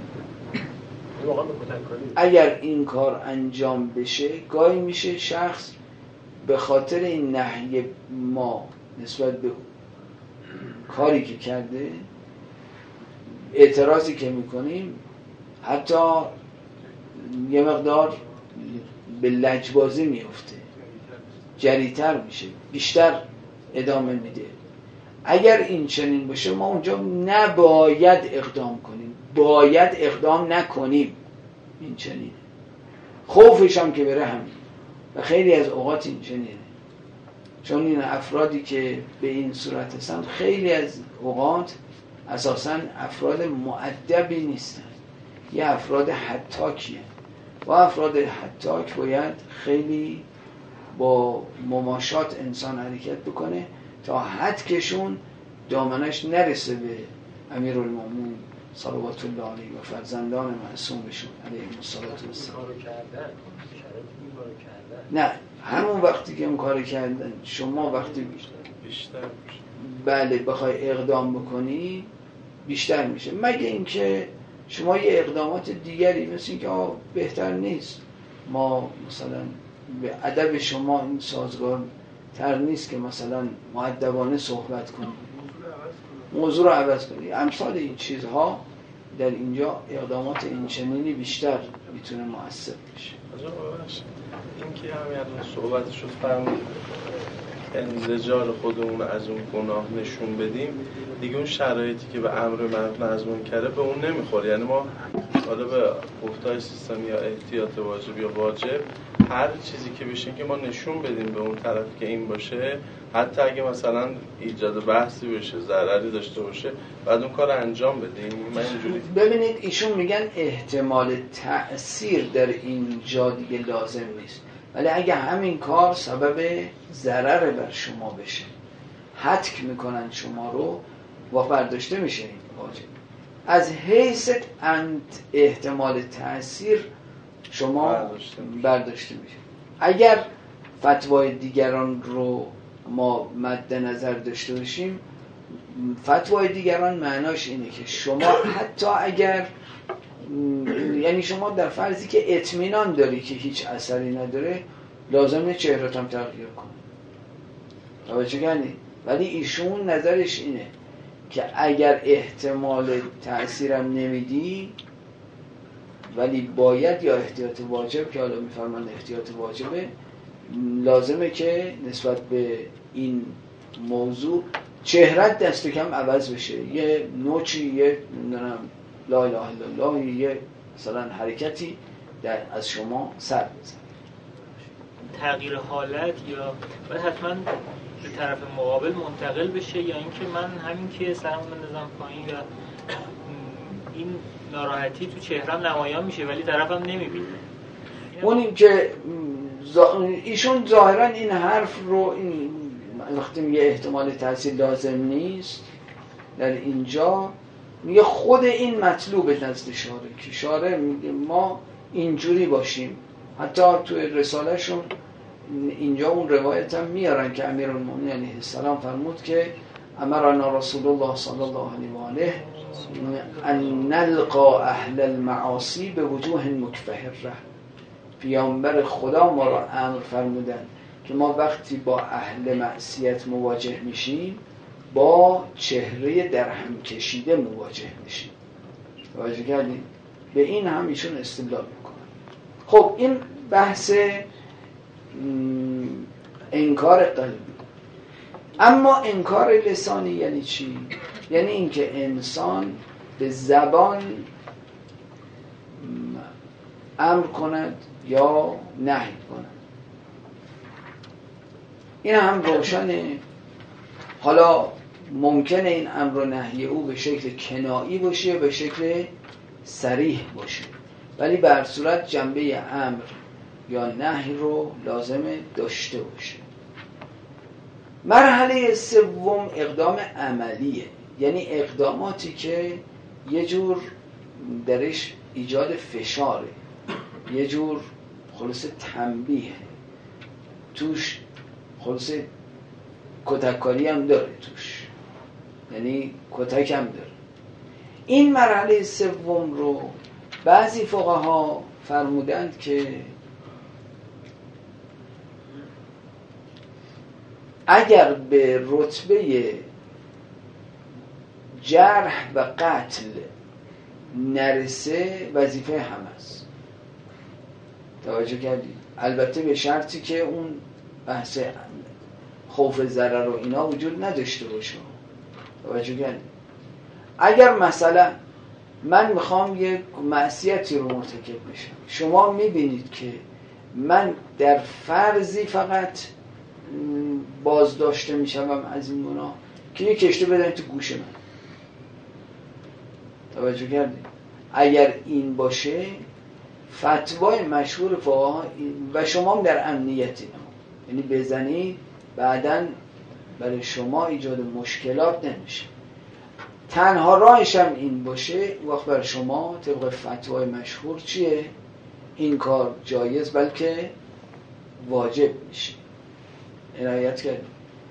اگر این کار انجام بشه، گاهی میشه شخص به خاطر این نهی ما نسبت به کاری که کرده، اعتراضی که میکنیم، حتی یه مقدار به لجبازی میفته، جریتر میشه، بیشتر ادامه میده. اگر این چنین باشه ما اونجا نباید اقدام کنیم، باید اقدام نکنیم. این چنینه، خوفش هم که بره همین، و خیلی از اوقات این چنینه، چون این افرادی که به این صورت هستن خیلی از اوقات اساساً افراد مؤدبی نیستن، یه افراد حتاکیه. و افراد حتاک باید خیلی با مماشات انسان حرکت بکنه تا حدکشون دامنش نرسه به امیرالمومنین صلوات الله علیه و فرزندان معصومشون علیهم السلام. نه، همون وقتی که اون کار کردن شما وقتی بیشتر میشه، بله بخوای اقدام بکنی بیشتر میشه، مگه اینکه شما یه اقدامات دیگری مثل اینکه آه بهتر نیست، ما مثلا به ادب شما این سازگار تر نیست که مثلا مؤدبانه صحبت کنیم، موضوع رو عوض کنیم، امثال این چیزها در اینجا اقدامات این چنینی بیشتر میتونه مؤثر بشه. این که همین الان صحبتش رو فرمودید انزجار خودمون از اون گناه نشون بدیم، دیگه اون شرایطی که به امر معروف نهی از منکر به اون نمیخوره. یعنی ما حالا به گفتار سیستمی یا احتیاط واجب یا واجب هر چیزی که بشه که ما نشون بدیم به اون طرف که این باشه، حتی اگه مثلا ایجاد بحثی بشه، ضرری داشته باشه، بعد اون کار انجام بدیم. من اینجوری ببینید ایشون میگن احتمال تأثیر در این جا دیگه لازم نیست، ولی اگه همین کار سبب ضرر بر شما بشه، حتک میکنن شما رو و برداشته میشه این واجب. از حیث احتمال تأثیر شما برداشته میشه. برداشته میشه. اگر فتوای دیگران رو ما مد نظر داشته باشیم، فتوای دیگران معناش اینه که شما حتی اگر یعنی شما در فرضی که اطمینان داری که هیچ اثری نداره، لازمه چهره‌ت هم تغییر کنی، توجه کردی؟ ولی ایشون نظرش اینه که اگر احتمال تأثیرم نمیدی ولی باید یا احتیاط واجب، که حالا میفرمان احتیاط واجبه، لازمه که نسبت به این موضوع چهرت دست کم عوض بشه، یه نوچی، یه نمیدونم لا اله الا الله، یه مثلا حرکتی در از شما سر بزن. تغییر حالت یا باید حتما به طرف مقابل منتقل بشه، یا اینکه من همین که سرمو بندازم پایین و این ناراحتی تو چهرم نمایان میشه ولی طرفم نمیبینه. اون این که ایشون ظاهرا این حرف رو این وقتی میگه احتمال تاثیر لازم نیست در اینجا، میگه خود این مطلوب نزد شارع، که شارع میگه ما اینجوری باشیم. حتی توی رساله شون اینجا اون روایت هم میارن که امیرالمومنین علیه السلام فرمود که امرنا رسول الله صلی الله علیه و آله ان نلقا اهل المعاصی به وجوه مکفهره. پیامبر خدا ما را امر فرمودن که ما وقتی با اهل معصیت مواجه میشیم با چهره درهم کشیده مواجه میشیم. توجه کردید؟ به این هم ایشون استدلال میکنن. خب این بحث انکار قلبی. اما انکار لسانی یعنی چی؟ یعنی اینکه انسان به زبان امر کند یا نهی کند. این هم روشنه. حالا ممکنه این امر و نهی او به شکل کنایی باشه، به شکل صریح باشه، ولی به هر صورت جنبه امر یا نهی رو لازمه داشته باشه. مرحله سوم اقدام عملیه. یعنی اقداماتی که یه جور درش ایجاد فشاره، یه جور خلاص تنبیه توش، خلاص کتککاری هم داره توش، یعنی کتک هم داره. این مرحله سوم رو بعضی فقها فرمودند که اگر به رتبه جرح و قتل نرسه وظیفه هم است. توجه کردید؟ البته به شرطی که اون بحث خوف ضرر و اینا وجود نداشته باشه. توجه کردید؟ اگر مثلا من میخوام یک معصیتی رو مرتکب بشم، شما میبینید که من در فرضی فقط بازداشته میشم از این گناه که یک کشته بدن تو گوش من. توجه کردید؟ اگر این باشه فتوای مشهور فقها و شما هم در امنیتی، یعنی بزنید بعداً برای شما ایجاد مشکلات نمیشه. تنها راهش هم این باشه وقت برای شما طبق فتوای مشهور چیه؟ این کار جایز بلکه واجب میشه. عنایت کردید.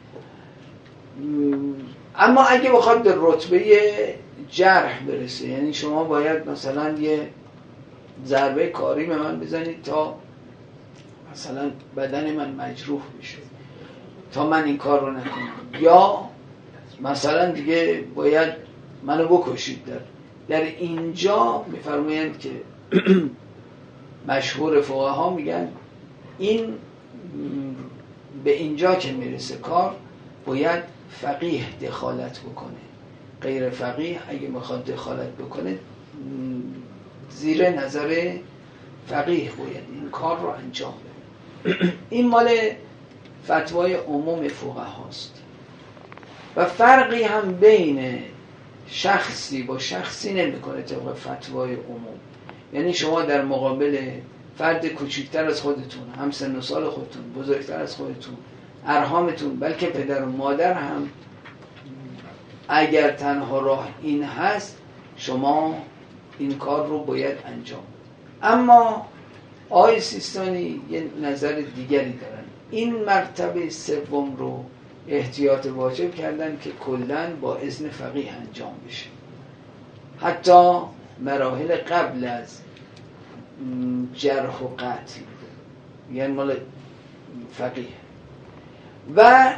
اما اگه بخواد به رتبه جرح برسه، یعنی شما باید مثلا یه ضربه کاری به من بزنید تا مثلا بدن من مجروح بشه تا من این کار رو نکنم، یا مثلا دیگه باید منو بکشید. در در اینجا میفرمایند که مشهور فقها میگن این به اینجا که میرسه کار باید فقیه دخالت بکنه، غیر فقیه اگه میخواد دخالت بکنه زیر نظر فقیه باید این کار رو انجام بده. این مال فتوای عموم فقها است و فرقی هم بین شخصی با شخصی نمیکنه طبق فتوای عموم. یعنی شما در مقابل فرد کوچکتر از خودتون، هم سن و سال خودتون، بزرگتر از خودتون، ارحامتون، بلکه پدر و مادر هم، اگر تنها راه این هست شما این کار رو باید انجام. اما آقای سیستانی یه نظر دیگری دارن. این مرتبه سوم رو احتیاط واجب کردن که کلاً با اذن فقیه انجام بشه، حتی مراحل قبل از جرح و قتل، یعنی مال فقیه. و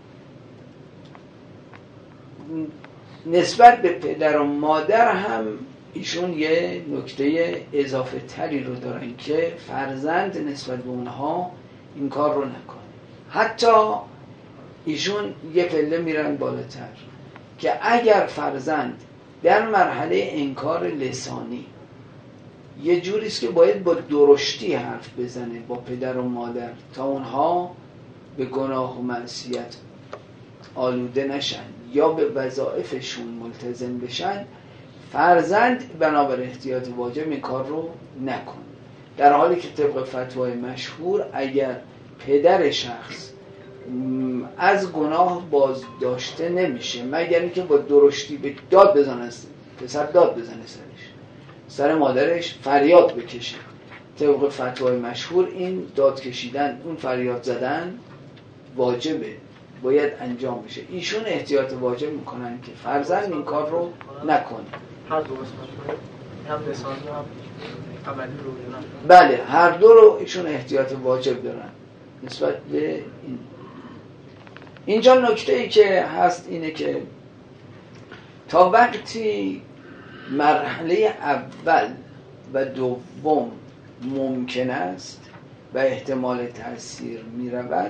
نسبت به پدر و مادر هم ایشون یه نکته اضافه تری رو دارن که فرزند نسبت به اونها این کار رو نکنه. حتی ایشون یه پله میرن بالاتر که اگر فرزند در مرحله انکار لسانی یه جوریست که باید با درشتی حرف بزنه با پدر و مادر تا اونها به گناه و معصیت آلوده نشن یا به وظایفشون ملتزم بشن، فرزند بنابر احتیاط واجب این کار رو نکنه. در حالی که طبق فتوای مشهور اگر پدر شخص از گناه باز داشته نمیشه مگر اینکه با درشتی به داد بزنه، پسر داد بزنه سرش، سر مادرش فریاد بکشه. طبق فتوای مشهور این داد کشیدن، اون فریاد زدن واجبه، باید انجام بشه. ایشون احتیاط واجب میکنن که فرزند این کار رو نکنه. هر دو هم لسانی هم عملی رو دارن. بله، هر دو رو ایشون احتیاط واجب دارن نسبت به این. اینجا نکته ای که هست اینه که تا وقتی مرحله اول و دوم ممکن است و احتمال تأثیر می رود،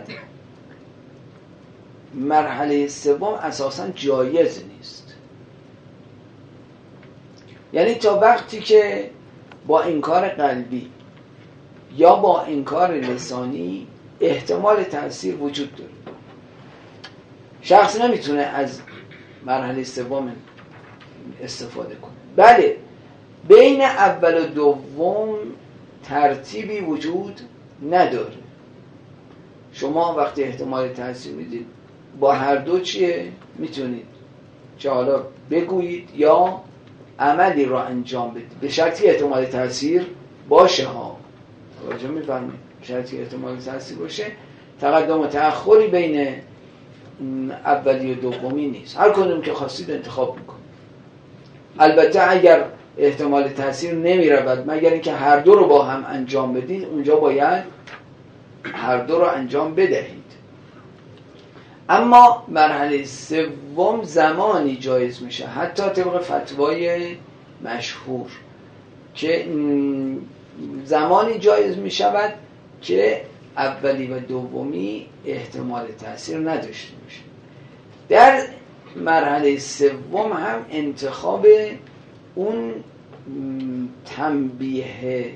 مرحله سوم اساساً جایز نیست. یعنی تا وقتی که با انکار قلبی یا با انکار لسانی احتمال تأثیر وجود داره، شخص نمیتونه از مرحله سوم استفاده کنه. بله، بین اول و دوم ترتیبی وجود نداره. شما وقتی احتمال تأثیر میدید با هر دو چیه میتونید که حالا بگویید یا عملی را انجام بدید، به شرطی احتمال تاثیر باشه ها. توجه می‌فرمایید؟ شرطی احتمال تاثیر باشه، تقدم و تأخری بین اولی و دومی نیست، هر کدوم که خواستید انتخاب میکنید. البته اگر احتمال تاثیر نمی رود مگر اینکه هر دو رو با هم انجام بدید، اونجا باید هر دو رو انجام بدهید. اما مرحله سوم زمانی جایز میشه، حتی طبق فتوای مشهور، که زمانی جایز میشود که اولی و دومی احتمال تاثیر نداشته باشه. در مرحله سوم هم انتخاب اون تنبیه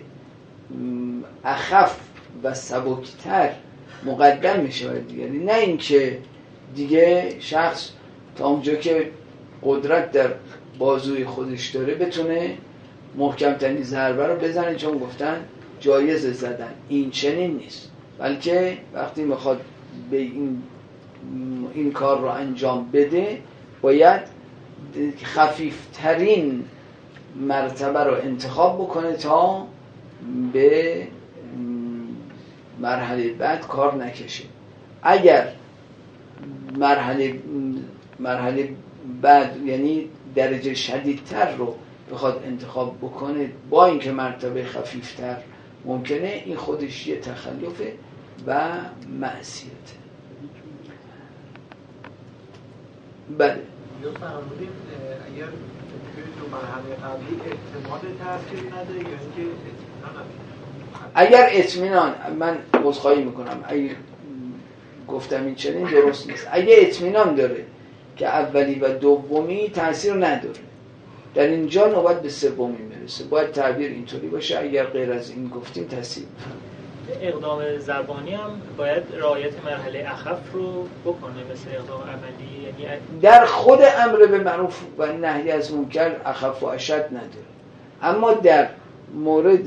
اخف و سبکتر مقدم میشه، یعنی نه اینکه دیگه شخص تا اونجا که قدرت در بازوی خودش داره بتونه محکم‌ترین ضربه رو بزنه، چون گفتن جایز زدن. این چنین نیست، بلکه وقتی میخواد به این این کار رو انجام بده باید خفیفترین مرتبه رو انتخاب بکنه تا به مرحله بعد کار نکشه. اگر مرحله مرحله بعد یعنی درجه شدیدتر رو بخواد انتخاب بکنه با اینکه مرتبه خفیفتر ممکنه، این خودش یه تخلفه و معصیته. بله یا فرمودید اگر توی دو مرحله قبلی احتمال تأثیر نده یا اینکه اگر اطمینان، من عذرخواهی میکنم اگر گفتم این چنین درست نیست، اگه اطمینان داره که اولی و دومی تأثیر نداره، در اینجا نوبت به سومی میرسه. باید تعبیر اینطوری باشه، اگر غیر از این گفتیم تأثیر اقدام زبانی هم باید رعایت مرحله اخف رو بکنه مثل اقدام عملی، یعنی در خود امر به معروف و نهی از منکر اخف و اشد نداره، اما در مورد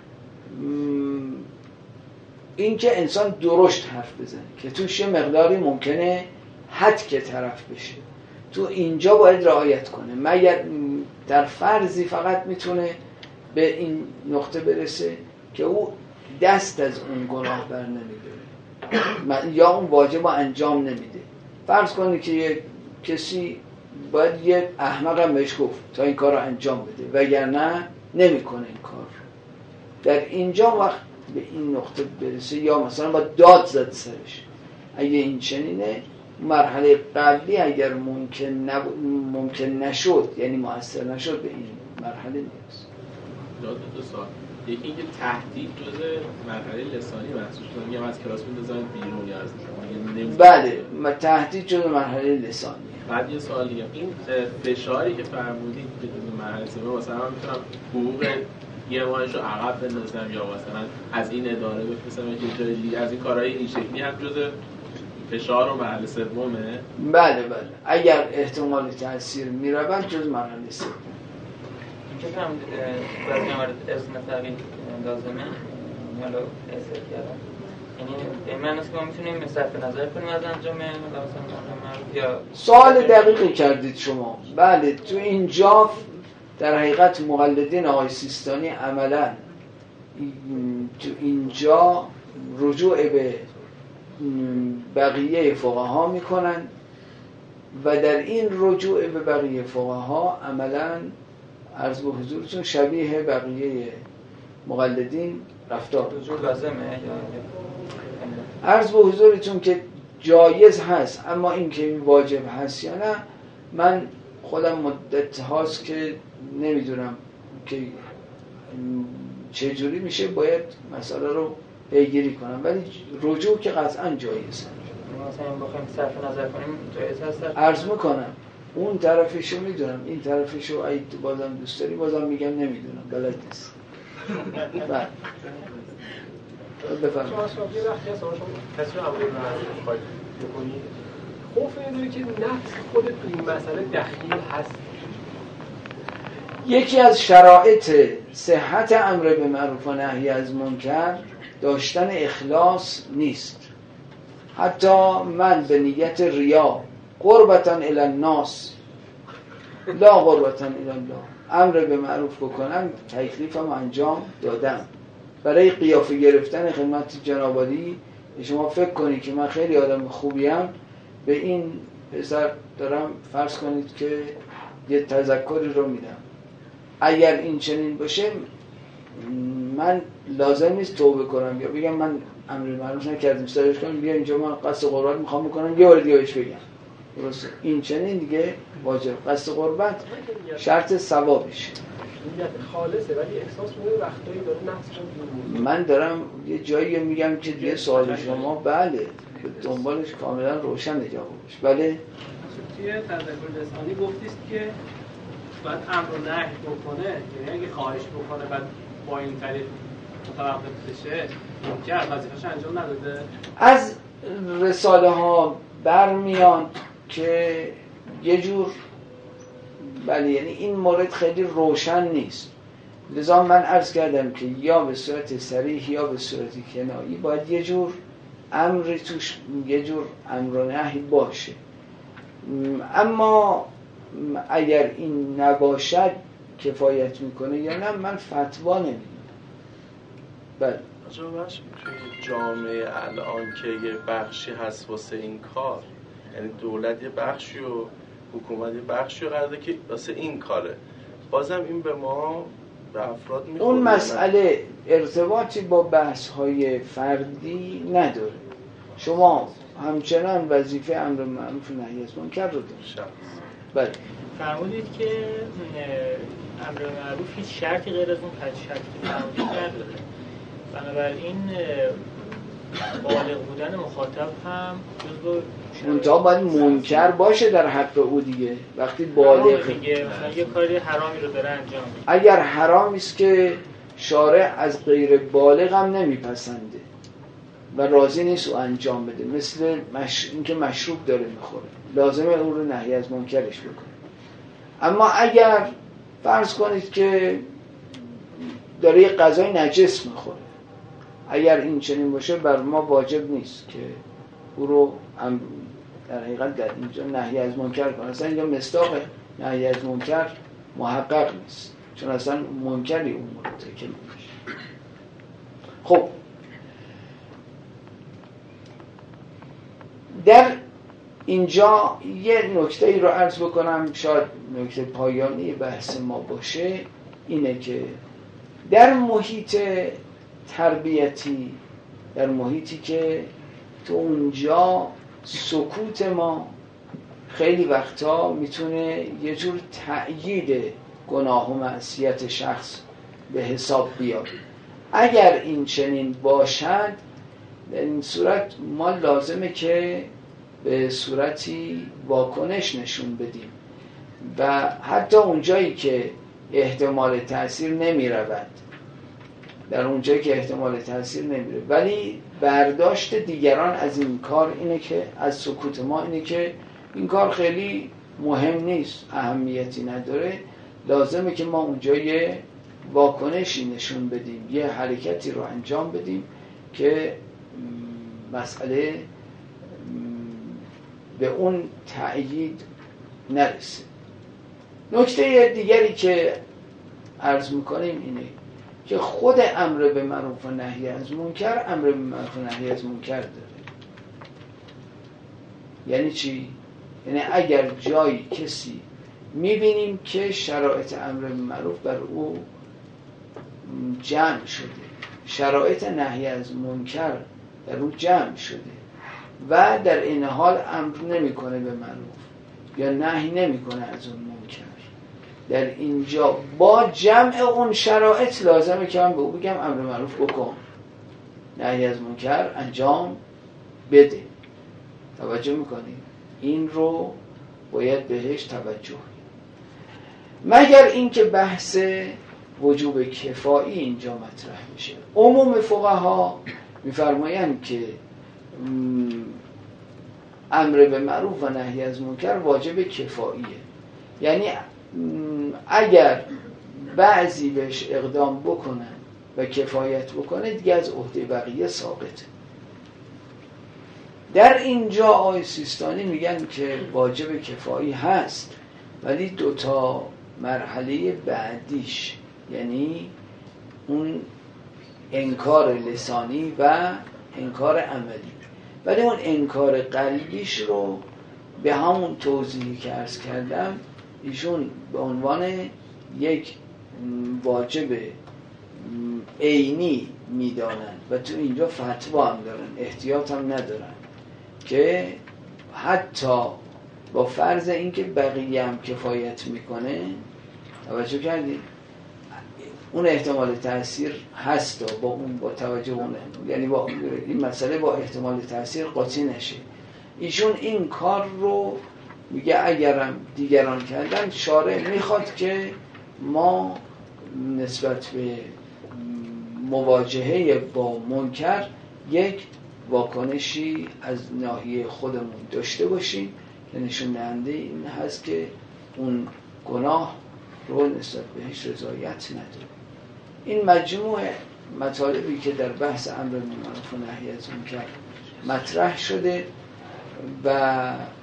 این که انسان درشت حرف بزنه که توش یه مقداری ممکنه حد که طرف بشه، تو اینجا باید رعایت کنه، مگر در فرضی فقط میتونه به این نقطه برسه که او دست از اون گناه بر نمیداره یا اون واجب رو انجام نمیده. فرض کنی که یه کسی باید یه احمق هم بهش گفت تا این کار رو انجام بده، وگرنه نمیکنه این کار. در اینجا وقت به این نقطه برسه یا مثلا با داد زد سرش، اگه این چنینه مرحله قبلی اگر ممکن نب... ممکن نشد یعنی مؤثر نشد به این مرحله نیست. داد دو سال. یکی اینکه تهدید جزء مرحله لسانی محسوب شده، میگم از کلاس میندازن بیرون یا از نمیدونم. بله، تهدید جزء مرحله لسانی. بعد یه سوال دیگه، این فشاری که فرمودید که جزء مرحله سوم، مثلا من میتونم حقوق یه ماهش رو عقب بندازم یا مثلا از این اداره بفرستم که جای دیگه، از این کارهای این شکلی هم جزء فشار و مرحله سومه؟ بله بله، اگر احتمال تاثیر میرود جز مرحله سوم. اینکه هم بعضی موارد اذن فقید لازمه حالا احساس کردم، یعنی این معنیست که ما میتونیم صرف نظر کنیم از انجام مثلا یا سوال دقیقی کردید شما. بله، تو اینجا در حقیقت مقلدین آقای سیستانی عملا تو اینجا رجوع به بقیه فقها میکنن و در این رجوع به بقیه فقها عملا عرض به حضورتون شبیه بقیه مقلدین رفتار رجوع لازمه یا عرض به حضورتون که جایز هست، اما این که این واجب هست یا نه من خودم مدت هاست که نمیدونم که چجوری میشه، باید مسئله رو پیگیری کنم، ولی رجوع که قطعا جایز هست. مثلا بخوایم صرف نظر کنیم جایز هست. عرض میکنم اون طرفشو میدونم، این طرفشو اگه بازم دوست داری بازم میگم نمیدونم، بلد نیست. بله بفرمایید. شما اصلا یه وقتی هست شما کسی رو عملی رو خواهید بکنید، خوف نداری که نفس خودت تو این مسئله دخیل هست؟ یکی از شرایط صحت امر به معروف و نهی از منکر داشتن اخلاص نیست. حتی من به نیت ریا قربتاً الی الناس لا قربتن الی الله، امر به معروف بکنم تکلیفم انجام دادم. برای قیافه گرفتن خدمت جناب عالی شما فکر کنید که من خیلی آدم خوبیم، به این پسر دارم فرض کنید که یه تذکری رو میدم. اگر این چنین باشه من لازم نیست توبه کنم یا بگم من امر معروف نکردم استادش کنم بیا اینجا من قصد قربت میخوام بکنم یه بار دیگه بهش بگم. درسته؟ این چنین دیگه واجب. قصد قربت شرط ثوابش نیت خالصه ولی احساس می‌کنه وقتایی داره نفسشون دور. من دارم یه جایی میگم که دیگه سوال شما بله دنبالش کاملا روشن جوابش. بله توی تذکر لسانی گفتید که باید امر و نهی بکنه، یعنی اگه خواهش بکنه بعد با این طریق متوقف بشه ممکن وظیفه‌اش انجام نداده. از رساله ها برمیاد که یه جور بله یعنی این مورد خیلی روشن نیست، لذا من عرض کردم که یا به صورت صریح یا به صورت کنایی باید یه جور امر توش یه جور امر و نهی باشه. اما اگر این نباشد کفایت میکنه یا نه من فتوا نمیدم. بله راجبش توی جامعه الان که یه بخشی هست واسه این کار، یعنی دولت یه بخشی و حکومت یه بخشی قراره که واسه این کاره، بازم این به ما به افراد میخوره. اون مسئله ارتباطی با بحث‌های فردی نداره. شما همچنان وظیفه امر معروف و نهی از منکر رو دارید. بله فرمودید که امر معروف هیچ شرطی غیر از اون پنج شرطی که فرمودید نداره. بنابراین بالغ بودن مخاطب هم جزو منتها باید منکر باشه در حق او دیگه. وقتی بالغ دیگه مثلا یه کاری حرامی رو داره انجام میده، اگر حرامی است که شارع از غیر بالغ هم نمیپسنده و راضی نیست او انجام بده، مثل مش... اینکه مشروب داره میخوره، لازمه اون رو نهی از منکرش بکنه. اما اگر فرض کنید که داره یه غذای نجس میخوره، اگر این چنین باشه بر ما واجب نیست که او رو هم در حقیقت در اینجا نهی از منکر کنه. اصلا اینجا مصداق نهی از منکر محقق نیست، چون اصلا منکری اون مرتکب میشه. خب در اینجا یه نکته ای رو عرض بکنم، شاید نکته پایانی بحث ما باشه، اینه که در محیط تربیتی، در محیطی که تو اونجا سکوت ما خیلی وقتا میتونه یه جور تأیید گناه و معصیت شخص به حساب بیاد، اگر این چنین باشد در این صورت ما لازمه که به صورتی واکنش نشون بدیم و حتی اونجایی که احتمال تأثیر نمی رود، در اونجایی که احتمال تأثیر نمیره ولی برداشت دیگران از این کار اینه که از سکوت ما اینه که این کار خیلی مهم نیست، اهمیتی نداره، لازمه که ما اونجا یه واکنشی نشون بدیم، یه حرکتی رو انجام بدیم که مسئله به اون تأیید نرسه. نکته دیگری که عرض میکنیم اینه که خود امر به معروف و نهی از منکر امر به معروف و نهی از منکر داره. یعنی چی؟ یعنی اگر جایی کسی میبینیم که شرایط امر به معروف بر او جمع شده، شرایط نهی از منکر در او جمع شده و در این حال امر نمیکنه به معروف یا نهی نمیکنه از اون منکر، در اینجا با جمع اون شرایط لازمه که من به او بگم امر معروف بکن، نهی از منکر انجام بده. توجه میکنید؟ این رو باید بهش توجه، مگر اینکه بحث وجوب کفایی اینجا مطرح میشه. عموم فقها میفرمایند که امر به معروف و نهی از منکر واجب کفاییه، یعنی اگر بعضی بهش اقدام بکنن و کفایت بکنه دیگه از عهده بقیه ثابته. در اینجا آقای سیستانی میگن که واجب کفایی هست، ولی دوتا مرحله بعدیش یعنی اون انکار لسانی و انکار عملی، ولی اون انکار قلبیش رو به همون توضیحی که عرض کردم ایشون به عنوان یک واجب عینی میدانن و تو اینجا فتوا هم دارن، احتیاط هم ندارن که حتی با فرض اینکه بقیه هم کفایت میکنه، توجه کردید اون احتمال تأثیر هست با اون با توجه اون، یعنی با این مسئله با احتمال تأثیر قاطی نشه. ایشون این کار رو میگه اگرم دیگران کردن شارع میخواد که ما نسبت به مواجهه با منکر یک واکنشی از ناحیه خودمون داشته باشیم که نشون دهنده این هست که اون گناه رو نسبت بهش رضایت نداره. این مجموعه مطالبی که در بحث امر بالمعروف و نهی از منکر مطرح شده و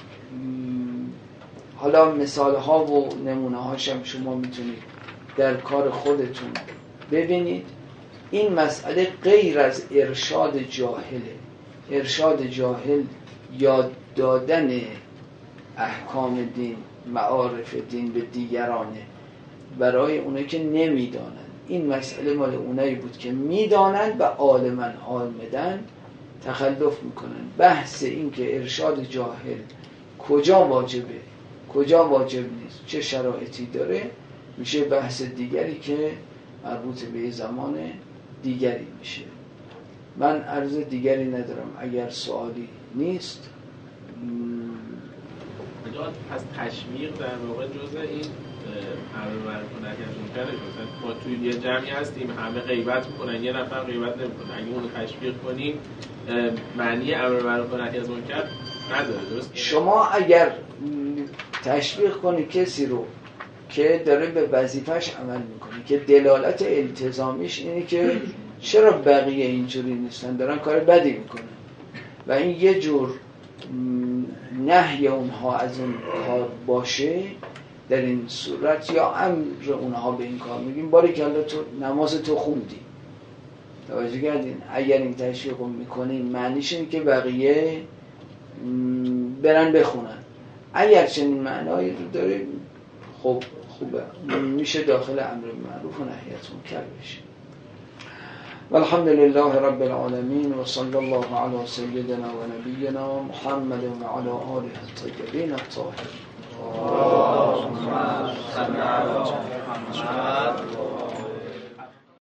حالا مثال ها و نمونه هاش هم شما میتونید در کار خودتون ببینید. این مسئله غیر از ارشاد جاهله. ارشاد جاهل یاد دادن احکام دین، معارف دین به دیگرانه برای اونایی که نمیدانن. این مسئله مال اونایی بود که میدانن و عالمن عالمدن تخلف میکنن. بحث این که ارشاد جاهل کجا واجبه کجا واجب نیست، چه شرایطی داره، میشه بحث دیگری که مربوط به زمان دیگری میشه. من عرض دیگری ندارم. اگر سوالی نیست از تشویق در واقع جزء این امر معروف و نهی از منکر. مثلا ما توی یه جمعی هستیم همه غیبت میکنن، یه نفر غیبت نمیکنه، اگه اونو تشویق کنیم معنی امر معروف و نهی از منکر نداره. درست؟ شما اگر تشویق کنی کسی رو که داره به وظیفه‌اش عمل میکنه که دلالت التزامیش اینه که چرا بقیه اینجوری نیستن، دارن کار بدی میکنن و این یه جور نهی اونها از اون کار باشه، در این صورت یا امر اونها به این کار میگیم باری که الله تو نماز تو خوندی. توجه کردین؟ اگر این تشویق میکنین معنیش اینه که بقیه برن بخونن. اگر چنین معنایی رو داره خب خوبه، میشه داخل امر معروف و نهی از منکر بشه. والحمد لله رب العالمين وصلى الله على سيدنا ونبينا محمد وعلى آله الطيبين الطاهرين. اللهم صل على محمد